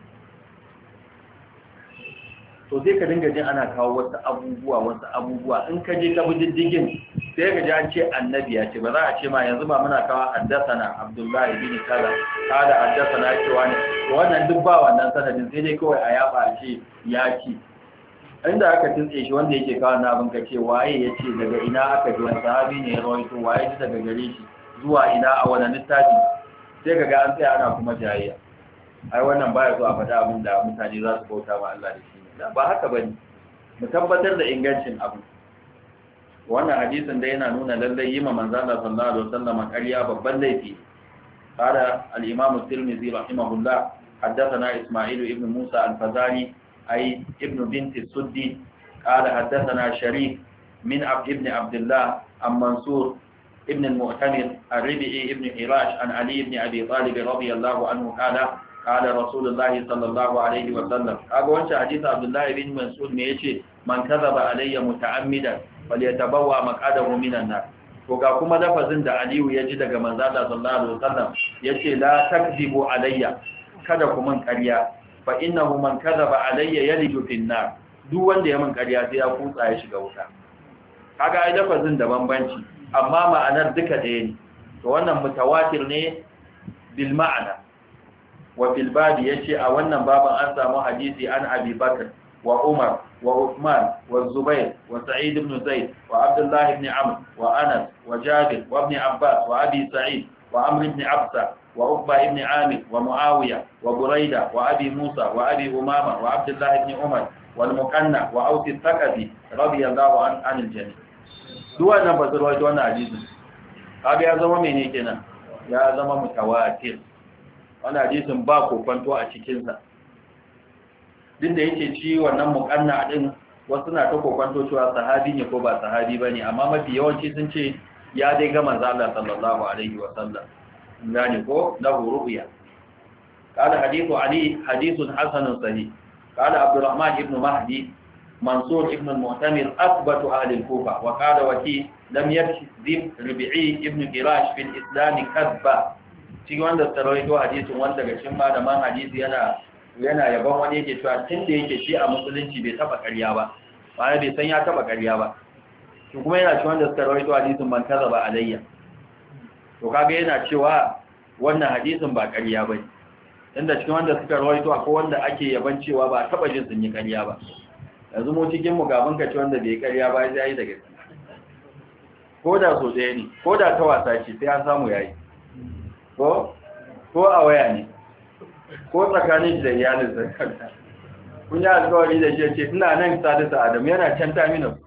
A: To sai ka dinga jin ana kawo wasu abubuwa in ka je ka bi diddigin sai ka ji an ce annabi ya ce, ba za a ce ma yanzu ba muna kawo haddasana Abdullahi bin kaza kada haddasana cewa ne, to wannan duk ba wannan sanadin, sai dai kawai a yaba ce ya ci. Inda aka tsince shi wanda yake kawo na abin ka ce waye ya ce daga ina aka ji wani sahabi ne ya rawaito, waye ji daga gare shi zuwa ina a wani littafi, sai ka ga an tsaya ana kuma jayayya. Ai wannan baya so a faɗa abin da mutane za su bauta ma Allah da shi. Ba haka bane, mu tabbatar da ingancin abu. Wannan hadisin da yana nuna lallai yi ma manzo Allah sallallahu alaihi wasallam ƙarya babban laifi. Qala al-Imam at-Tirmidhi rahimahullah haddathana Isma'il ibn Musa al-Fazari ay ibn bint as-Suddi qala haddathana Sharif min ibn Abdullah an Mansur ibn al-Mu'tamir ar-Rabi'i ibn Hirash an Ali ibn Abi Talib radiyallahu anhu qala qala Rasulullah sallallahu alaihi wasallam. Kaga wancan hadisi Abdullah ibn Mas'ud me yace man kadhaba alayya muta'ammidan falyatabawwa maq'adahu minan nar. To ga kuma lafazin da Aliyu ya ji daga manzo Allah sallallahu alaihi wasallam yace la takzibu alayya, kada ku mun ƙarya, fa innahu man kadhaba alayya yaliju fin nar. Duk wanda ya mun ƙarya sai ya kutsa ya shiga wuta. Kaga ai lafazin da bambanci amma ma'anar duka ɗaya ne. To wannan mutawatir ne bil ma'ana. Wa fil babi yace a wannan baban an samu hadisi an Abi Bakr wa Umar wa Uthman wa Zubair wa Sa'id ibn Zaid wa Abdullah ibn Amr wa Anas wa Jabir wa ibn Abbas wa Abi Sa'id wa Amr ibn Absa wa Uqba ibn Amir wa Muawiya wa Burayda wa Abi Musa wa Abi Umama wa Abdullah ibn Umar wal Muqanna wa Aus al-Thaqafi radiyallahu anil jami'. Duk wannan ba su rawaito wannan hadisin. Kaga ya zama mene kenan? Ya zama mutawatir. Wannan hadisin ba kokonto a cikinsa. Duk da yake ci wannan muqanna din wasu na ta kokonto cewa sahabi ne ko ba sahabi bane, amma mafi yawanci sun ce ya dai ga manzo Allah sallallahu alaihi wa sallam. Ngani ko lahu ru'ya. Qala hadithu Ali hadithun hasanun sahih. Qala Abdurrahman ibn Mahdi Mansur ibn al-Mu'tamir athbatu ahli al-Kufa wa qala waki lam yakzib Rabi'i ibn Qirash fil Islam kadba. Cikin wanda sarwaito hadisin wanda daga cikin malaman hadisi yana yaban wani yake cewa tun da yake shi a musulunci bai taba ƙarya ba, ma'ana bai san ya taba ƙarya ba. To kuma yana cewa wanda sarwaito hadisin man kazaba alayya. To kaga yana cewa wannan hadisin ba ƙarya bane. Inda cikin wanda suka rawaito akwai wanda ake yaban cewa ba taba jin sun yi ƙarya ba. Yanzu mu cikin mu gaban ka ce wanda bai ƙarya ba sai yayi da gaske. Ko da so ɗaya ne, ko da ta wasa ce sai an samu yayi. Ko a waya ne, ko tsakanin da iyalin zakata. Kun yi alkawari da shi ce ina nan Salisu Adam yana can Terminus.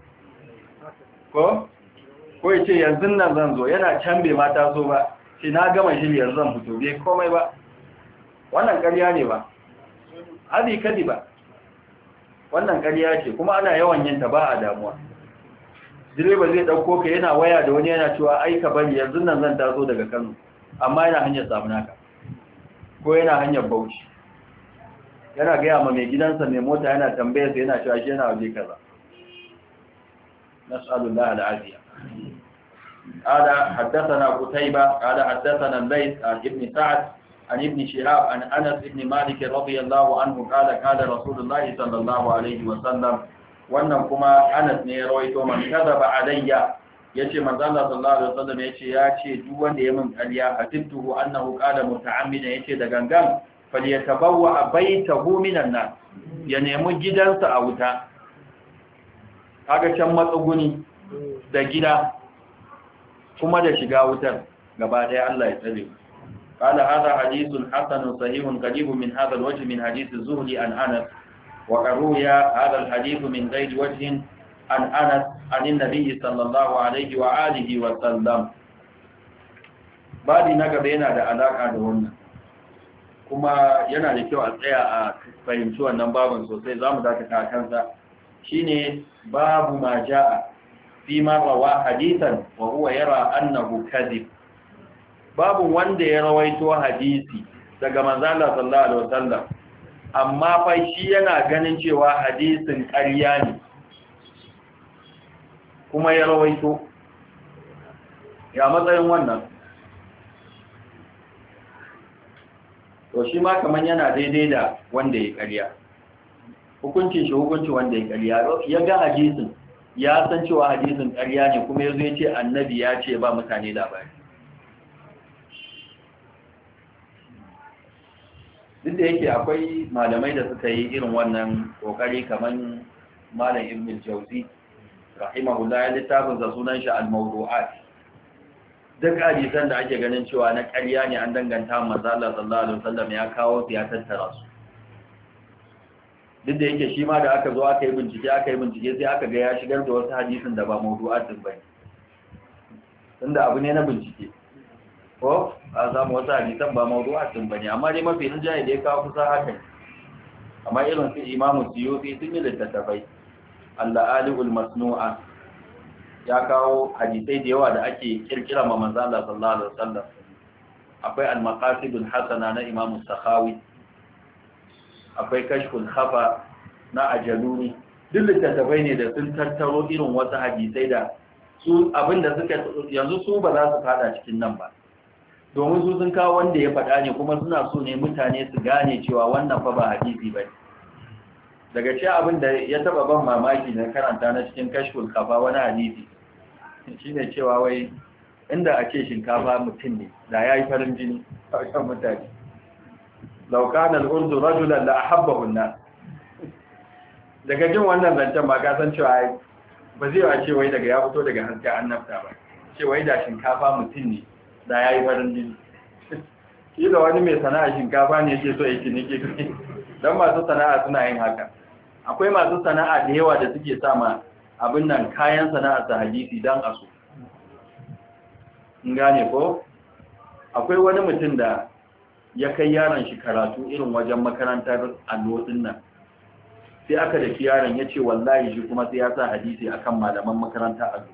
A: Ko ya ce yanzu nan zan zo yana can bai mata so ba, ce na gama shi yanzu zan fito bai komai ba. Wannan ƙarya ne ba, hadi kadi ba. Wannan ƙarya ce kuma ana yawan yin ta ba a damuwa. Direba zai ɗauko ka yana waya da wani yana cewa ai ka bari yanzu nan zan taso daga Kano. Amma yana hanyar samunaka ko yana hanyar Bauchi, yana gaya ma mai gidansa mai mota yana tambayar sa yana cewa shi yana waje kaza. Nas'alullah al'afiya. Qala haddathana Qutayba qala haddathana Layth ibn Sa'd an ibn Shihab an Anas ibn Malik radiyallahu anhu qala qala Rasulullah sallallahu alaihi wa sallam. Wannan kuma Anas ne ya rawaito man kadaba alayya, yace manzo Allah sallallahu alaihi wasallam yace duk wanda ya min ƙarya atituhu annahu qala muta'ammidan yace da gangan falyatabawwa baytahu minan nar, ya nemi gidansa a wuta. Kaga can matsuguni da gida kuma da shiga wutar gaba ɗaya Allah ya tsare. Qala hadha hadithun hasanun sahihun qaribun min hadha alwajh min hadith az-Zuhri an Anas wa qaruya hadha alhadith min ghayri wajhin an Anas an Nabi sallallahu alaihi wa alihi wa sallam. Babi na gaba yana da alaka da wannan. kuma yana da kyau a tsaya a fahimci wannan babin sosai za mu dakata kansa shine babu ma ja'a fi ma rawa hadithan wa huwa yara annahu kadhib babu wanda ya rawaito hadisi daga manzo Allah sallallahu alaihi wasallam amma fa shi yana ganin cewa hadisin ƙarya ne kuma ya rawaito ya matsayin wannan to shi ma kaman yana daidai da wanda ya ƙarya hukuncin shi hukuncin wanda ya ƙarya ya ga hadisin ya san cewa hadisin ƙarya ne kuma yazo ya ce annabi ya ce ba mutane labari duk da yake akwai malamai da suka yi irin wannan kokari kaman malam ibn al-jawzi rahimahullah ya littafin sa sunan shi al-mawdu'at duk hadisan da ake ganin cewa na ƙarya ne an danganta manzo Allah sallallahu alaihi wasallam ya kawo su ya tattara su duk da yake shi ma da aka zo aka yi bincike sai aka ga ya shigar da wasu hadisin da ba mawdu'at din bane tunda abu ne na bincike ko a samu wasu hadisan ba mawdu'at din bane amma dai mafi rinjaye da ya kawo kusa haka amma irin su Imam Suyuti sun yi littattafai al-Ali'ul Masnu'a ya kawo hadisai da yawa da ake kirkira ma manzo Allah sallallahu alaihi wasallam akwai al-Maqasidul Hasana na Imam Sakhawi akwai Kashful Khafa na Ajaluni duk littattafai ne da sun tattaro irin wasu hadisai da su abinda suka yanzu su ba za su fada cikin nan ba domin su sun kawo wanda ya faɗa ne kuma suna so ne mutane su gane cewa wannan fa ba hadisi ba ne daga cikin abin da ya taba ban mamaki na karanta na cikin kashful kafa wani hadisi shine cewa wai inda a ce shinkafa mutum ne da ya yi farin jini a kan mutane law kana al-urdu rajulan la ahabbahu an-nas daga jin wannan zancen ba ka san cewa ba zai wa ce wai daga ya fito daga haske annabta ba ce wai da shinkafa mutum ne da ya yi farin jini shi da wani mai sana'a shinkafa ne yake so ya ciniki don masu sana'a suna yin haka akwai masu sana'a da yawa da suke sama abin nan kayan sana'a ta hadisi don asu in gane ko akwai wani mutum da ya kai yaron shi karatu irin wajen makarantar allo din nan sai aka da yaron ya ce wallahi shi kuma sai ya sa hadisi akan malaman makarantar allo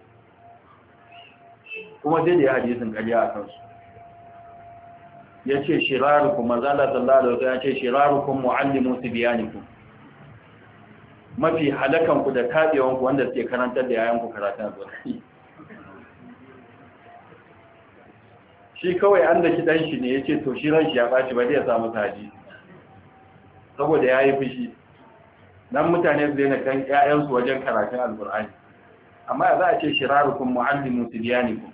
A: kuma sai da ya hadisin ƙarya a kansu ya ce shirarukum mazala sallallahu alaihi wasallam ya ce shirarukum muallimu tibyanikum mafi halakanku da tabewanku wanda suke karantar da yayanku karatun alƙur'ani shi kawai an da kidan shi ne yace to shi ran shi ya baci ba zai samu hadisi saboda yayi fushi dan mutane su daina kan ƴaƴansu wajen karatun alƙur'ani amma za a ce shirarukum muallimu tibyanikum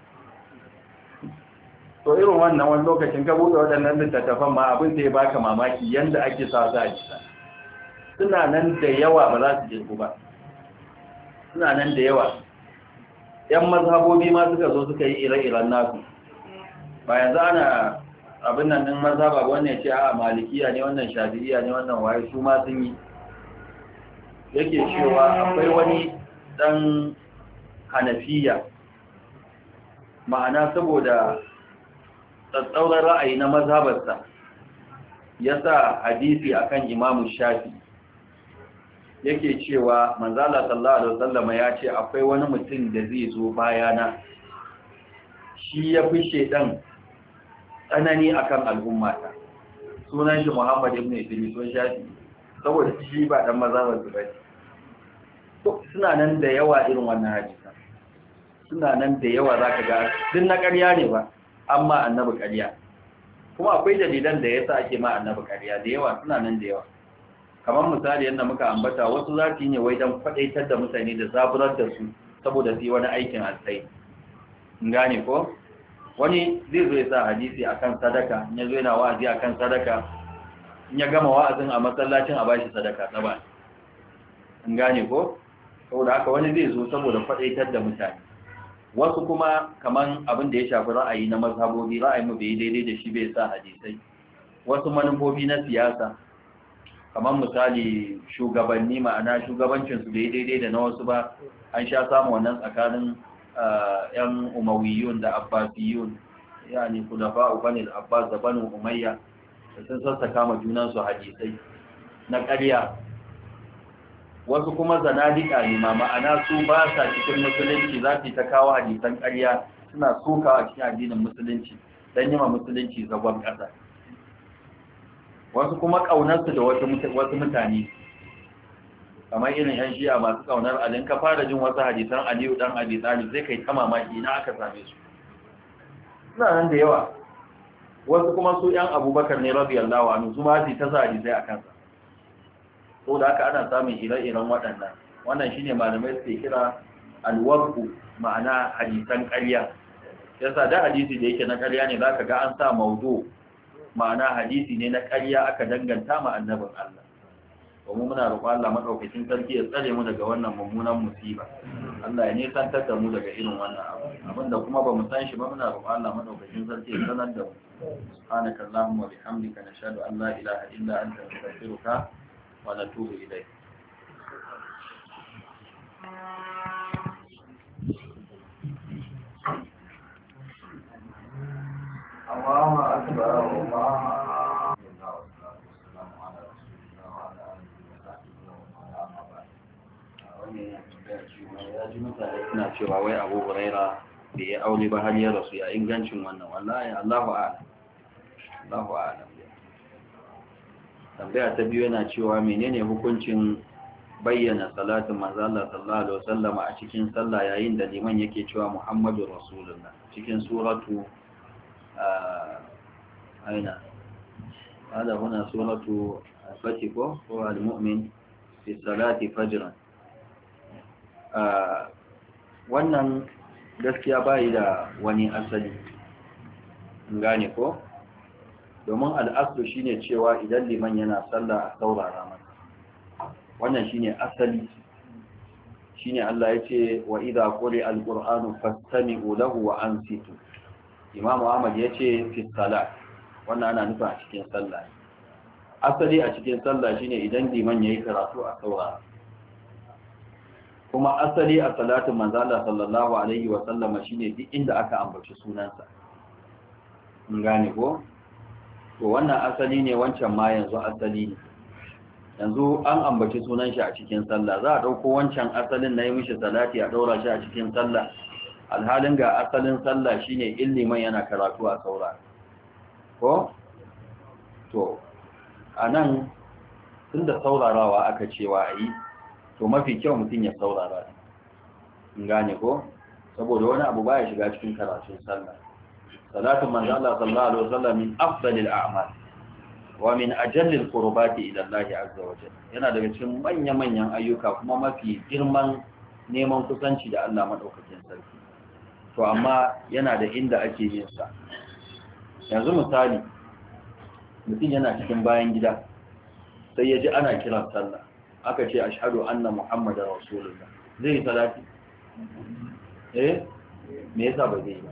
A: to irin wannan wani lokacin ka buɗe waɗannan littattafan ma abin da ya baka mamaki yanda ake sa su a jisa suna nan da yawa ba za su jirgu ba suna nan da yawa ‘yan mazhabobi ma suka zo suka yi ire-iren nasu ba yanzu ana abin nan ɗin mazhaba wannan ce a malikiya ne wannan shafi'iya ne wannan waye su ma sun yi yake cewa akwai wani ɗan hanafiya ma'ana saboda tsatsauran ra'ayi na mazhabarsa ya sa hadisi akan imamu shafi yake cewa manzala sallallahu alaihi wasallam ya ce akwai wani mutum da zai zo bayana shi ya fi shedan tsanani akan al'ummata sunan shi Muhammad ibn Idris sun shafi saboda shi ba dan mazhabarsa ba to suna nan da yawa irin wannan hadisi suna nan da yawa zaka ga din na ƙarya ne ba amma annabi ƙarya kuma akwai dalilan da yasa ake ma annabi ƙarya da yawa suna nan da yawa kamar misali yadda muka ambata wasu za su yi ne wai don faɗaitar da mutane da zaburar da su saboda su yi wani aikin alkai in gane ko wani zai zo ya sa hadisi akan sadaka in ya zo yana wa'azi akan sadaka in ya gama wa'azin a masallacin a bashi sadaka na ba in gane ko saboda haka wani zai zo saboda faɗaitar da mutane wasu kuma kaman abin da ya shafi ra'ayi na mazhabobi ra'ayi mu bai daidai da shi bai sa hadisai wasu manufofi na siyasa kamar misali shugabanni ma'ana shugabancin su bai daidai da na wasu ba an sha samu wannan tsakanin yan umawiyun da abbasiyun yani khulafa bani al-abbas da banu umayya sun sassaka ma junansu hadisai na ƙarya. Wasu kuma zanadika ne ma, ma'ana su ba sa cikin musulunci, za su yi ta kawo hadisan ƙarya suna sokawa cikin addinin musulunci don yi ma musulunci zagon ƙasa. Wasu kuma ƙaunarsu da wasu mutane, kamar irin yan shi'a masu ƙaunar Ali, ka fara jin wasu hadisan Aliyu dan Abi Talib zai kai ta mamaki ina aka same su. Suna nan da yawa. Wasu kuma su yan Abubakar ne radiyallahu anhu, su ma su ta sa hadisai a kansa. Ko da haka ana samun ire-iren waɗannan. Wannan shine malamai suke kira alwaqu, ma'ana hadisan ƙarya. Yasa da hadisi da yake na ƙarya ne zaka ga an sa mawdu, ma'ana hadisi ne na ƙarya aka danganta ma annabin Allah. Kuma muna roƙon Allah madaukakin sarki ya tsare mu daga wannan mummunan musiba. Allah ya nisantar da mu daga irin wannan abu. Abinda kuma ba mu san shi ba, muna roƙon Allah madaukakin sarki ya sanar da mu. Subhanaka Allahumma wa bihamdika nashhadu an la ilaha illa anta nastaghfiruka wa natubu ilayk. Allahu akbar, Allahu ya ji mutane suna cewa wai Abu Huraira bai yi aure ba har ya rasu, ya ingancin wannan. Wallahi Allahu a'lam. Tambaya ta biyu yana cewa menene hukuncin bayyana salatin manzo Allah sallallahu alaihi wasallam a cikin sallah yayin da liman yake cewa Muhammadu Rasulullah cikin suratu aina hada huna suratu al-Fatih ko al-Mu'min fi salati fajran. Wannan gaskiya bayi da wani asali, gane ko? Domin al'aslu shine cewa idan liman yana sallah a saurara masa, wannan shine asali. Shine Allah yace wa idza quri'a al-qur'anu fastami'u lahu wa ansitu. Imam Ahmad yace fi salat, wannan ana nufi a cikin sallah. Asali a cikin sallah shine idan liman yayi karatu a saurara. Kuma asali a salatin manzala sallallahu alaihi wa sallama shine duk inda aka ambaci sunansa, in gane ko? To wannan asali ne, wancan ma yanzu asali ne. Yanzu an ambaci sunan shi a cikin sallah, za a dauko wancan asalin na yi mishi salati a daura shi a cikin sallah, alhalin ga asalin sallah shine illiman yana karatu a saurara ko? To anan tunda saurarawa aka cewa ayi, to mafi kyau mutum ya saurara, in gane ko? Saboda wani abu baya shiga cikin karatun sallah. Salatin manzo Allah sallallahu alaihi wasallam min afdalil a'mal wa min ajallil qurbati ila Allah azza wa jalla. Yana daga cikin manyan ayyuka kuma mafi girman neman kusanci da Allah madaukakin sarki. To amma yana da inda ake yin sa. Yanzu misali, mutum yana cikin bayan gida sai ya ji ana kiran sallah, aka ce ashhadu anna muhammadar rasulullah, zai yi salati? Me yasa ba zai yi ba?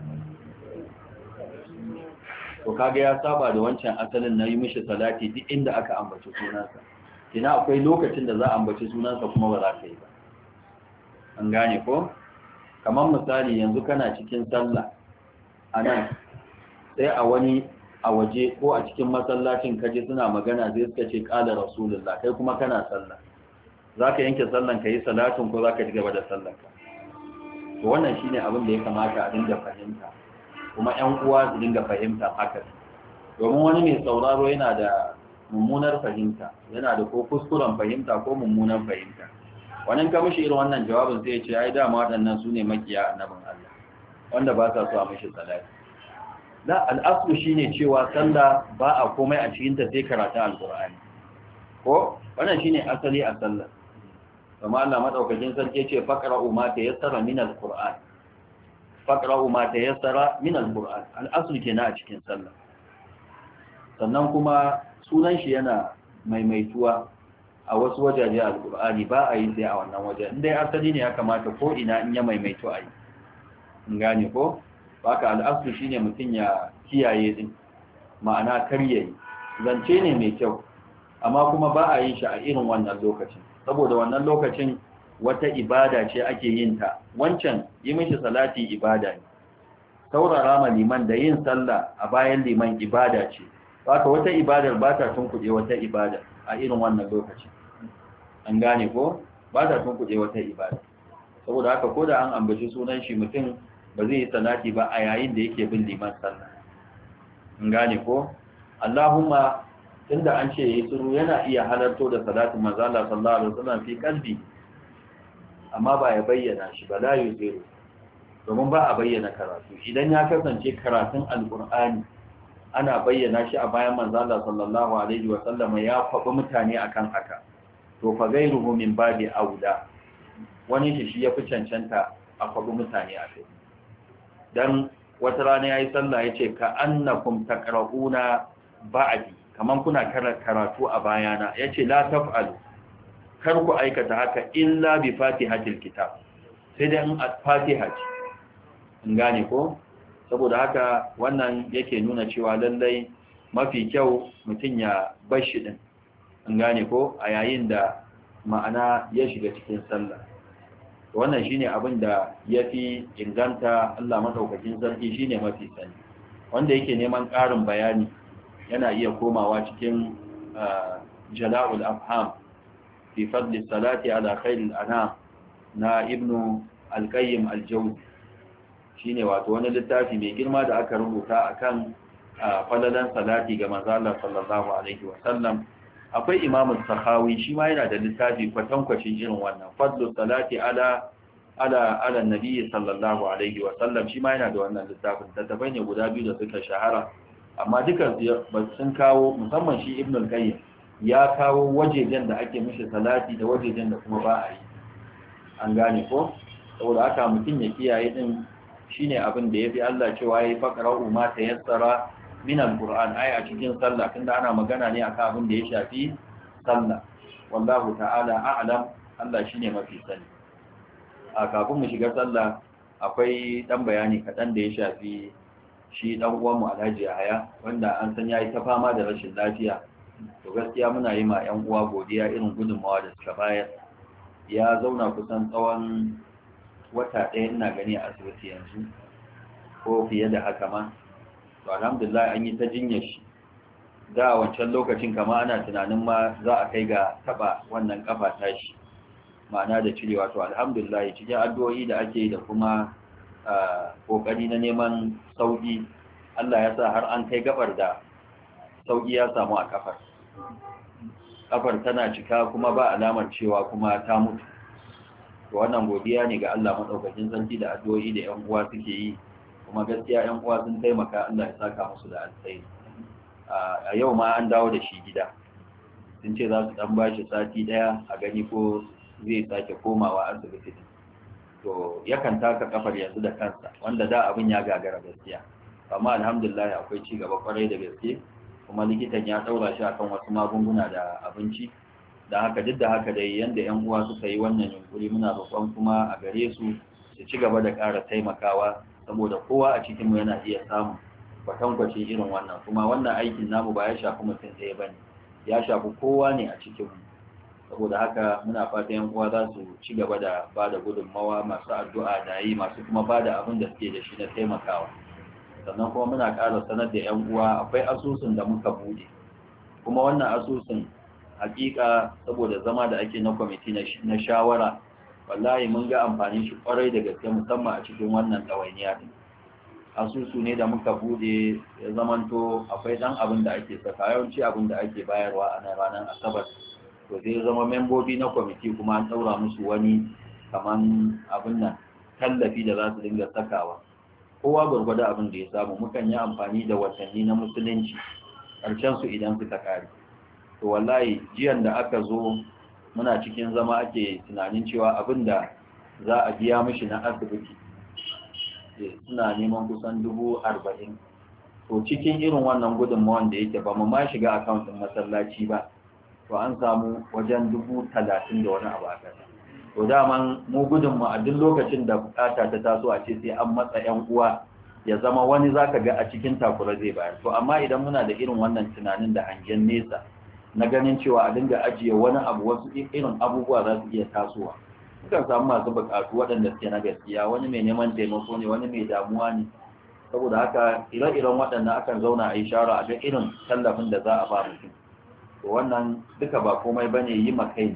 A: To kaga ya saba da wancan asalin na yi mishi salati duk inda aka ambaci sunansa. Kina akwai lokacin da za a ambaci sunansa kuma ba za ka yi ba, an gane ko? Kamar misali yanzu kana cikin sallah a nan, sai a wani a waje ko a cikin masallacin kaje suna magana zai suka ce ƙala rasulullah, kai kuma kana sallah, za ka yanke sallan ka yi salatin ko za ka ji gaba da sallanka? To wannan shi ne abin da ya kamata a dinga fahimta, kuma 'yan uwa su dinga fahimta haka, domin wani mai sauraro yana da mummunar fahimta, yana da ko kuskuren fahimta ko mummunar fahimta. Wani ka mishi irin wannan jawabin sai ya ce ai dama waɗannan su ne makiya annabin Allah wanda ba sa so a mishi salati. Da al'aslu shine cewa sallah ba a komai a cikin ta sai karatun alqur'ani ko? Wannan shine asali a sallah. Kuma Allah madaukakin sarki ce faqra'u ma tayassara min al-Qur'an. Faqra'u ma tayassara min al-Qur'an. Al-asl kenan a cikin sallah. Sannan kuma sunan shi yana maimaituwa a wasu wajaje al-Qur'ani, ba a yi sai a wannan waje. Indai asali ne ya kamata ko ina in ya maimaitu a yi. In gane ko? Baka al-asl shine mutun ya kiyaye din. Ma'ana karyayi. Zance ne mai kyau. Amma kuma ba a yin shi a irin wannan lokacin. Saboda wannan lokacin wata ibada ce ake yin ta, wancan yi mishi salati ibada ne, saurara ma liman da yin sallah a bayan liman ibada ce, haka wata ibadar ba ta tunkuɗe wata ibada a irin wannan lokaci, an gane ko ba ta tunkuɗe wata ibada. Saboda haka ko da an ambaci sunan shi mutum ba zai yi salati ba a yayin da yake bin liman sallah, an gane ko. Allahumma tunda an ce yayi suru yana iya halarto da salatin manzo Allah sallallahu alaihi wasallam fi qalbi, amma ba ya bayyana shi ba, la yuziru, domin ba a bayyana karatu. Idan ya kasance karatun alqur'ani ana bayyana shi a bayan manzo Allah sallallahu alaihi wasallam ya faɗi mutane akan haka, to fa gairuhu min babi auda, wani shi ya fi cancanta a faɗi mutane a kai. Dan wata rana yayi sallah yace ka annakum taqra'una ba'di, kaman kuna karatu a bayana, yace la taf'alu, kar ku aikata haka illa bi fatihatil kitab, sai dai in fatiha ce, in gane ko. Saboda haka wannan yake nuna cewa lallai mafi kyau mutum ya bashi din, in gane ko, a yayin da ma'ana ya shiga cikin sallah. Wannan shine abin da yafi inganta, Allah madaukakin sarki shine mafi sani. Wanda yake neman ƙarin bayani yana iya komawa cikin jala'ul afham fi fadli salati ala khairil anam na ibnu al-qayyim al-jawzi, shine wato wani littafi mai girma da aka rubuta akan falalan salati ga manzo Allah sallallahu alaihi wasallam. Akwai Imam Sakhawi shi ma yana da littafi kwatankwacin irin wannan, fadlu salati ala nabi sallallahu alaihi wasallam, shi ma yana da wannan littafin. Tattafai ne guda biyu da suka shahara, amma dukan sun kawo, musamman shi Ibn al-Qayyim ya kawo wajejen da ake mishi salati da wajejen da kuma ba a yi, an gane ko. Saboda haka mutum ya kiyaye din shine abin da yafi. Allah cewa yayi faqra'u ma tayassara min al-Qur'an, ai a cikin sallah, tunda ana magana ne akan abin da ya shafi sallah. Wallahu ta'ala a'lam, Allah shine mafi sani. A kafin mu shiga sallah akwai dan bayani kadan da ya shafi shi dan uwan mu Alhaji Yahaya, wanda an san yayi ta fama da rashin lafiya. To gaskiya muna yi ma ƴan uwa godiya irin gudunmawa da suka bayar. Ya zauna kusan tsawon wata ɗaya ina gani a asibiti yanzu, ko fiye da haka ma. To alhamdulillah an yi ta jinyar shi. Da wancan lokacin kama ana tunanin ma za a kai ga taba wannan kafa tashi, ma'ana da cirewa. To alhamdulillah cikin addu'o'i da ake da kuma kokari na neman sauki, Allah ya sa har an kai gabar da sauki ya samu a kafar. Kafar tana cika kuma ba alamar cewa kuma ta mutu. To wannan godiya ne ga Allah madaukakin sarki da addu'o'i da ƴan uwa suke yi, kuma gaskiya ƴan uwa sun taimaka, Allah ya saka musu da alkhairi. A yau ma an dawo da shi gida, sun ce za su dan bashi sati daya a gani ko zai sake komawa asibiti. To yakan taka kafar yanzu da kansa, wanda da abin ya gagara gaskiya, amma alhamdulillah akwai ci gaba kwarai da gaske, kuma likitan ya daura shi akan wasu magunguna da abinci. Da haka duk da haka dai yanda ƴan uwa suka yi wannan yunkuri, muna roƙon kuma a gare su su ci gaba da ƙara taimakawa, saboda kowa a cikinmu yana iya samun kwatankwacin irin wannan. Kuma wannan aikin namu ba ya shafi mutum ɗaya ba ne, ya shafi kowa ne a cikinmu. Saboda haka muna fata ƴan uwa za su ci gaba da ba da gudunmawa, masu addu'a da yi, masu kuma ba da abin da suke da shi na taimakawa. Sannan kuma muna ƙara sanar da ƴan uwa akwai asusun da muka buɗe, kuma wannan asusun hakika saboda zama da ake na kwamiti na shawara, wallahi mun ga amfanin shi kwarai da gaske, musamman a cikin wannan ɗawainiya din. Asusu ne da muka bude, ya zamanto akwai dan abin da ake saka, yawanci abin da ake bayarwa a nan ranar Asabar, to zai zama membobi na kwamiti kuma an daura musu wani kaman abin nan tallafi da za su dinga sakawa, kowa gwargwada abin da ya samu. Mukan yi amfani da watanni na musulunci ƙarshen su idan suka kare. To wallahi jiyan da aka zo muna cikin zama ake tunanin cewa abin da za a biya mishi na asibiti suna neman kusan 40,000. To cikin irin wannan gudunmawan da yake ba mu ma shiga akawuntin masallaci ba, to an samu wajen 30,000 da wani abu a kasa. To daman mu gudunmu a duk lokacin da bukata ta taso a ce sai an matsa 'yan uwa, ya zama wani zaka ga a cikin takura zai bayar. To amma idan muna da irin wannan tunanin da hangen nesa na ganin cewa a dinga ajiye wani abu, wasu irin abubuwa za su iya tasowa. Mukan samu masu bukatu waɗanda suke na gaskiya, wani mai neman taimako ne, wani mai damuwa ne, saboda haka ire-iren waɗannan akan zauna a yi shara a ga irin tallafin da za a ba mutum to wannan duka ba komai bane yi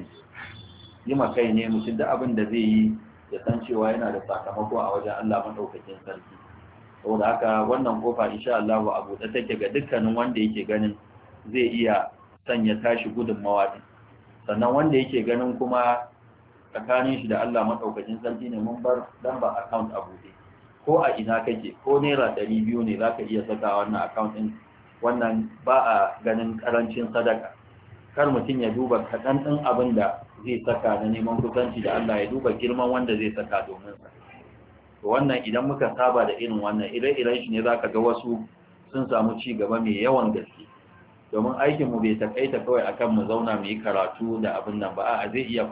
A: makai ne mutum da abin da zai yi ya san cewa yana da sakamako a wajen Allah madaukakin sarki saboda haka wannan kofa insha Allah a buɗe take ga dukkanin wanda yake ganin zai iya sanya tashi gudunmawa din sannan wanda yake ganin kuma tsakanin shi da Allah madaukakin sarki ne mun bar lamba account a buɗe ko a ina kake ko naira 200 ne zaka iya saka wannan account din wannan ba a ganin karancin sadaka kar mutum ya duba kaɗan ɗin abin da zai saka na neman kusanci da Allah ya duba girman wanda zai saka domin sa to wannan idan muka saba da irin wannan ire-iren shi ne zaka ga wasu sun samu ci gaba mai yawan gaske domin aikin mu bai takaita kawai akan mu zauna mu yi karatu da abin nan ba a zai iya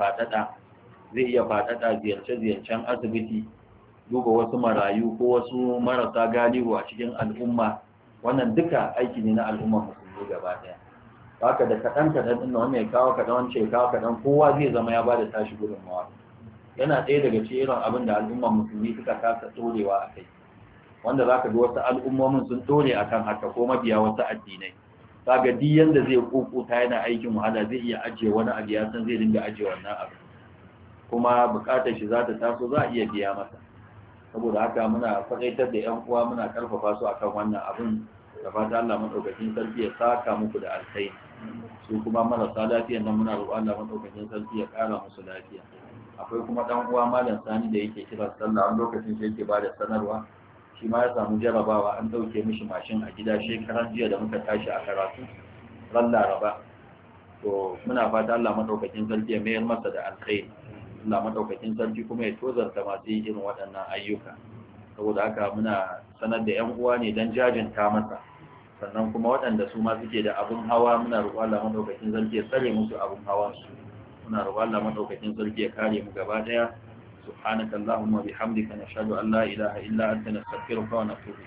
A: faɗaɗa ziyarce-ziyarcen asibiti duba wasu marayu ko wasu marasa galihu a cikin al'umma wannan duka aiki ne na al'umma musulmi gaba daya haka da kaɗan ɗin wannan ya kawo kaɗan wance ya kawo kaɗan kowa zai zama ya ba da tashi gudunmawa yana ɗaya daga cikin irin abin da al'umma musulmi suka kasa ɗorewa a kai wanda za ka ga wasu al'ummomin sun ɗore a kan haka ko mabiya wasu addinai za ga duk yanda zai ƙuƙuta yana aikin wahala zai iya ajiye wani abu ya san zai dinga ajiye wannan abu kuma buƙatar shi za ta taso za a iya biya masa saboda haka muna faɗaitar da ƴan uwa muna ƙarfafa su akan wannan abin da fata Allah madaukakin sarki ya saka muku da alkhairi su kuma marasa lafiya nan muna roƙon Allah madaukakin sarki ya ƙara musu lafiya akwai kuma dan uwa malam Sani da yake kira sallah a lokacin sai yake bada sanarwa shi ma ya samu jarabawa an dauke mishi mashin a gida shekaran jiya da muka tashi a karatu ran Laraba to muna fata Allah madaukakin sarki ya mayar masa da alkhairi Allah madaukakin sarki kuma ya tozarta masu yin irin waɗannan ayyuka saboda haka muna sanar da 'yan uwa ne don jajinta masa sannan kuma waɗanda su ma suke da abin hawa muna roƙon Allah madaukakin sarki ya tsare musu abin hawan su muna roƙon Allah madaukakin sarki ya kare mu gaba daya subhanaka allahumma bihamdika nashhadu an la ilaha illa anta nastaghfiruka wa natubu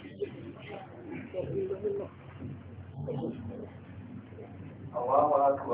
A: ilayk Allahu akbar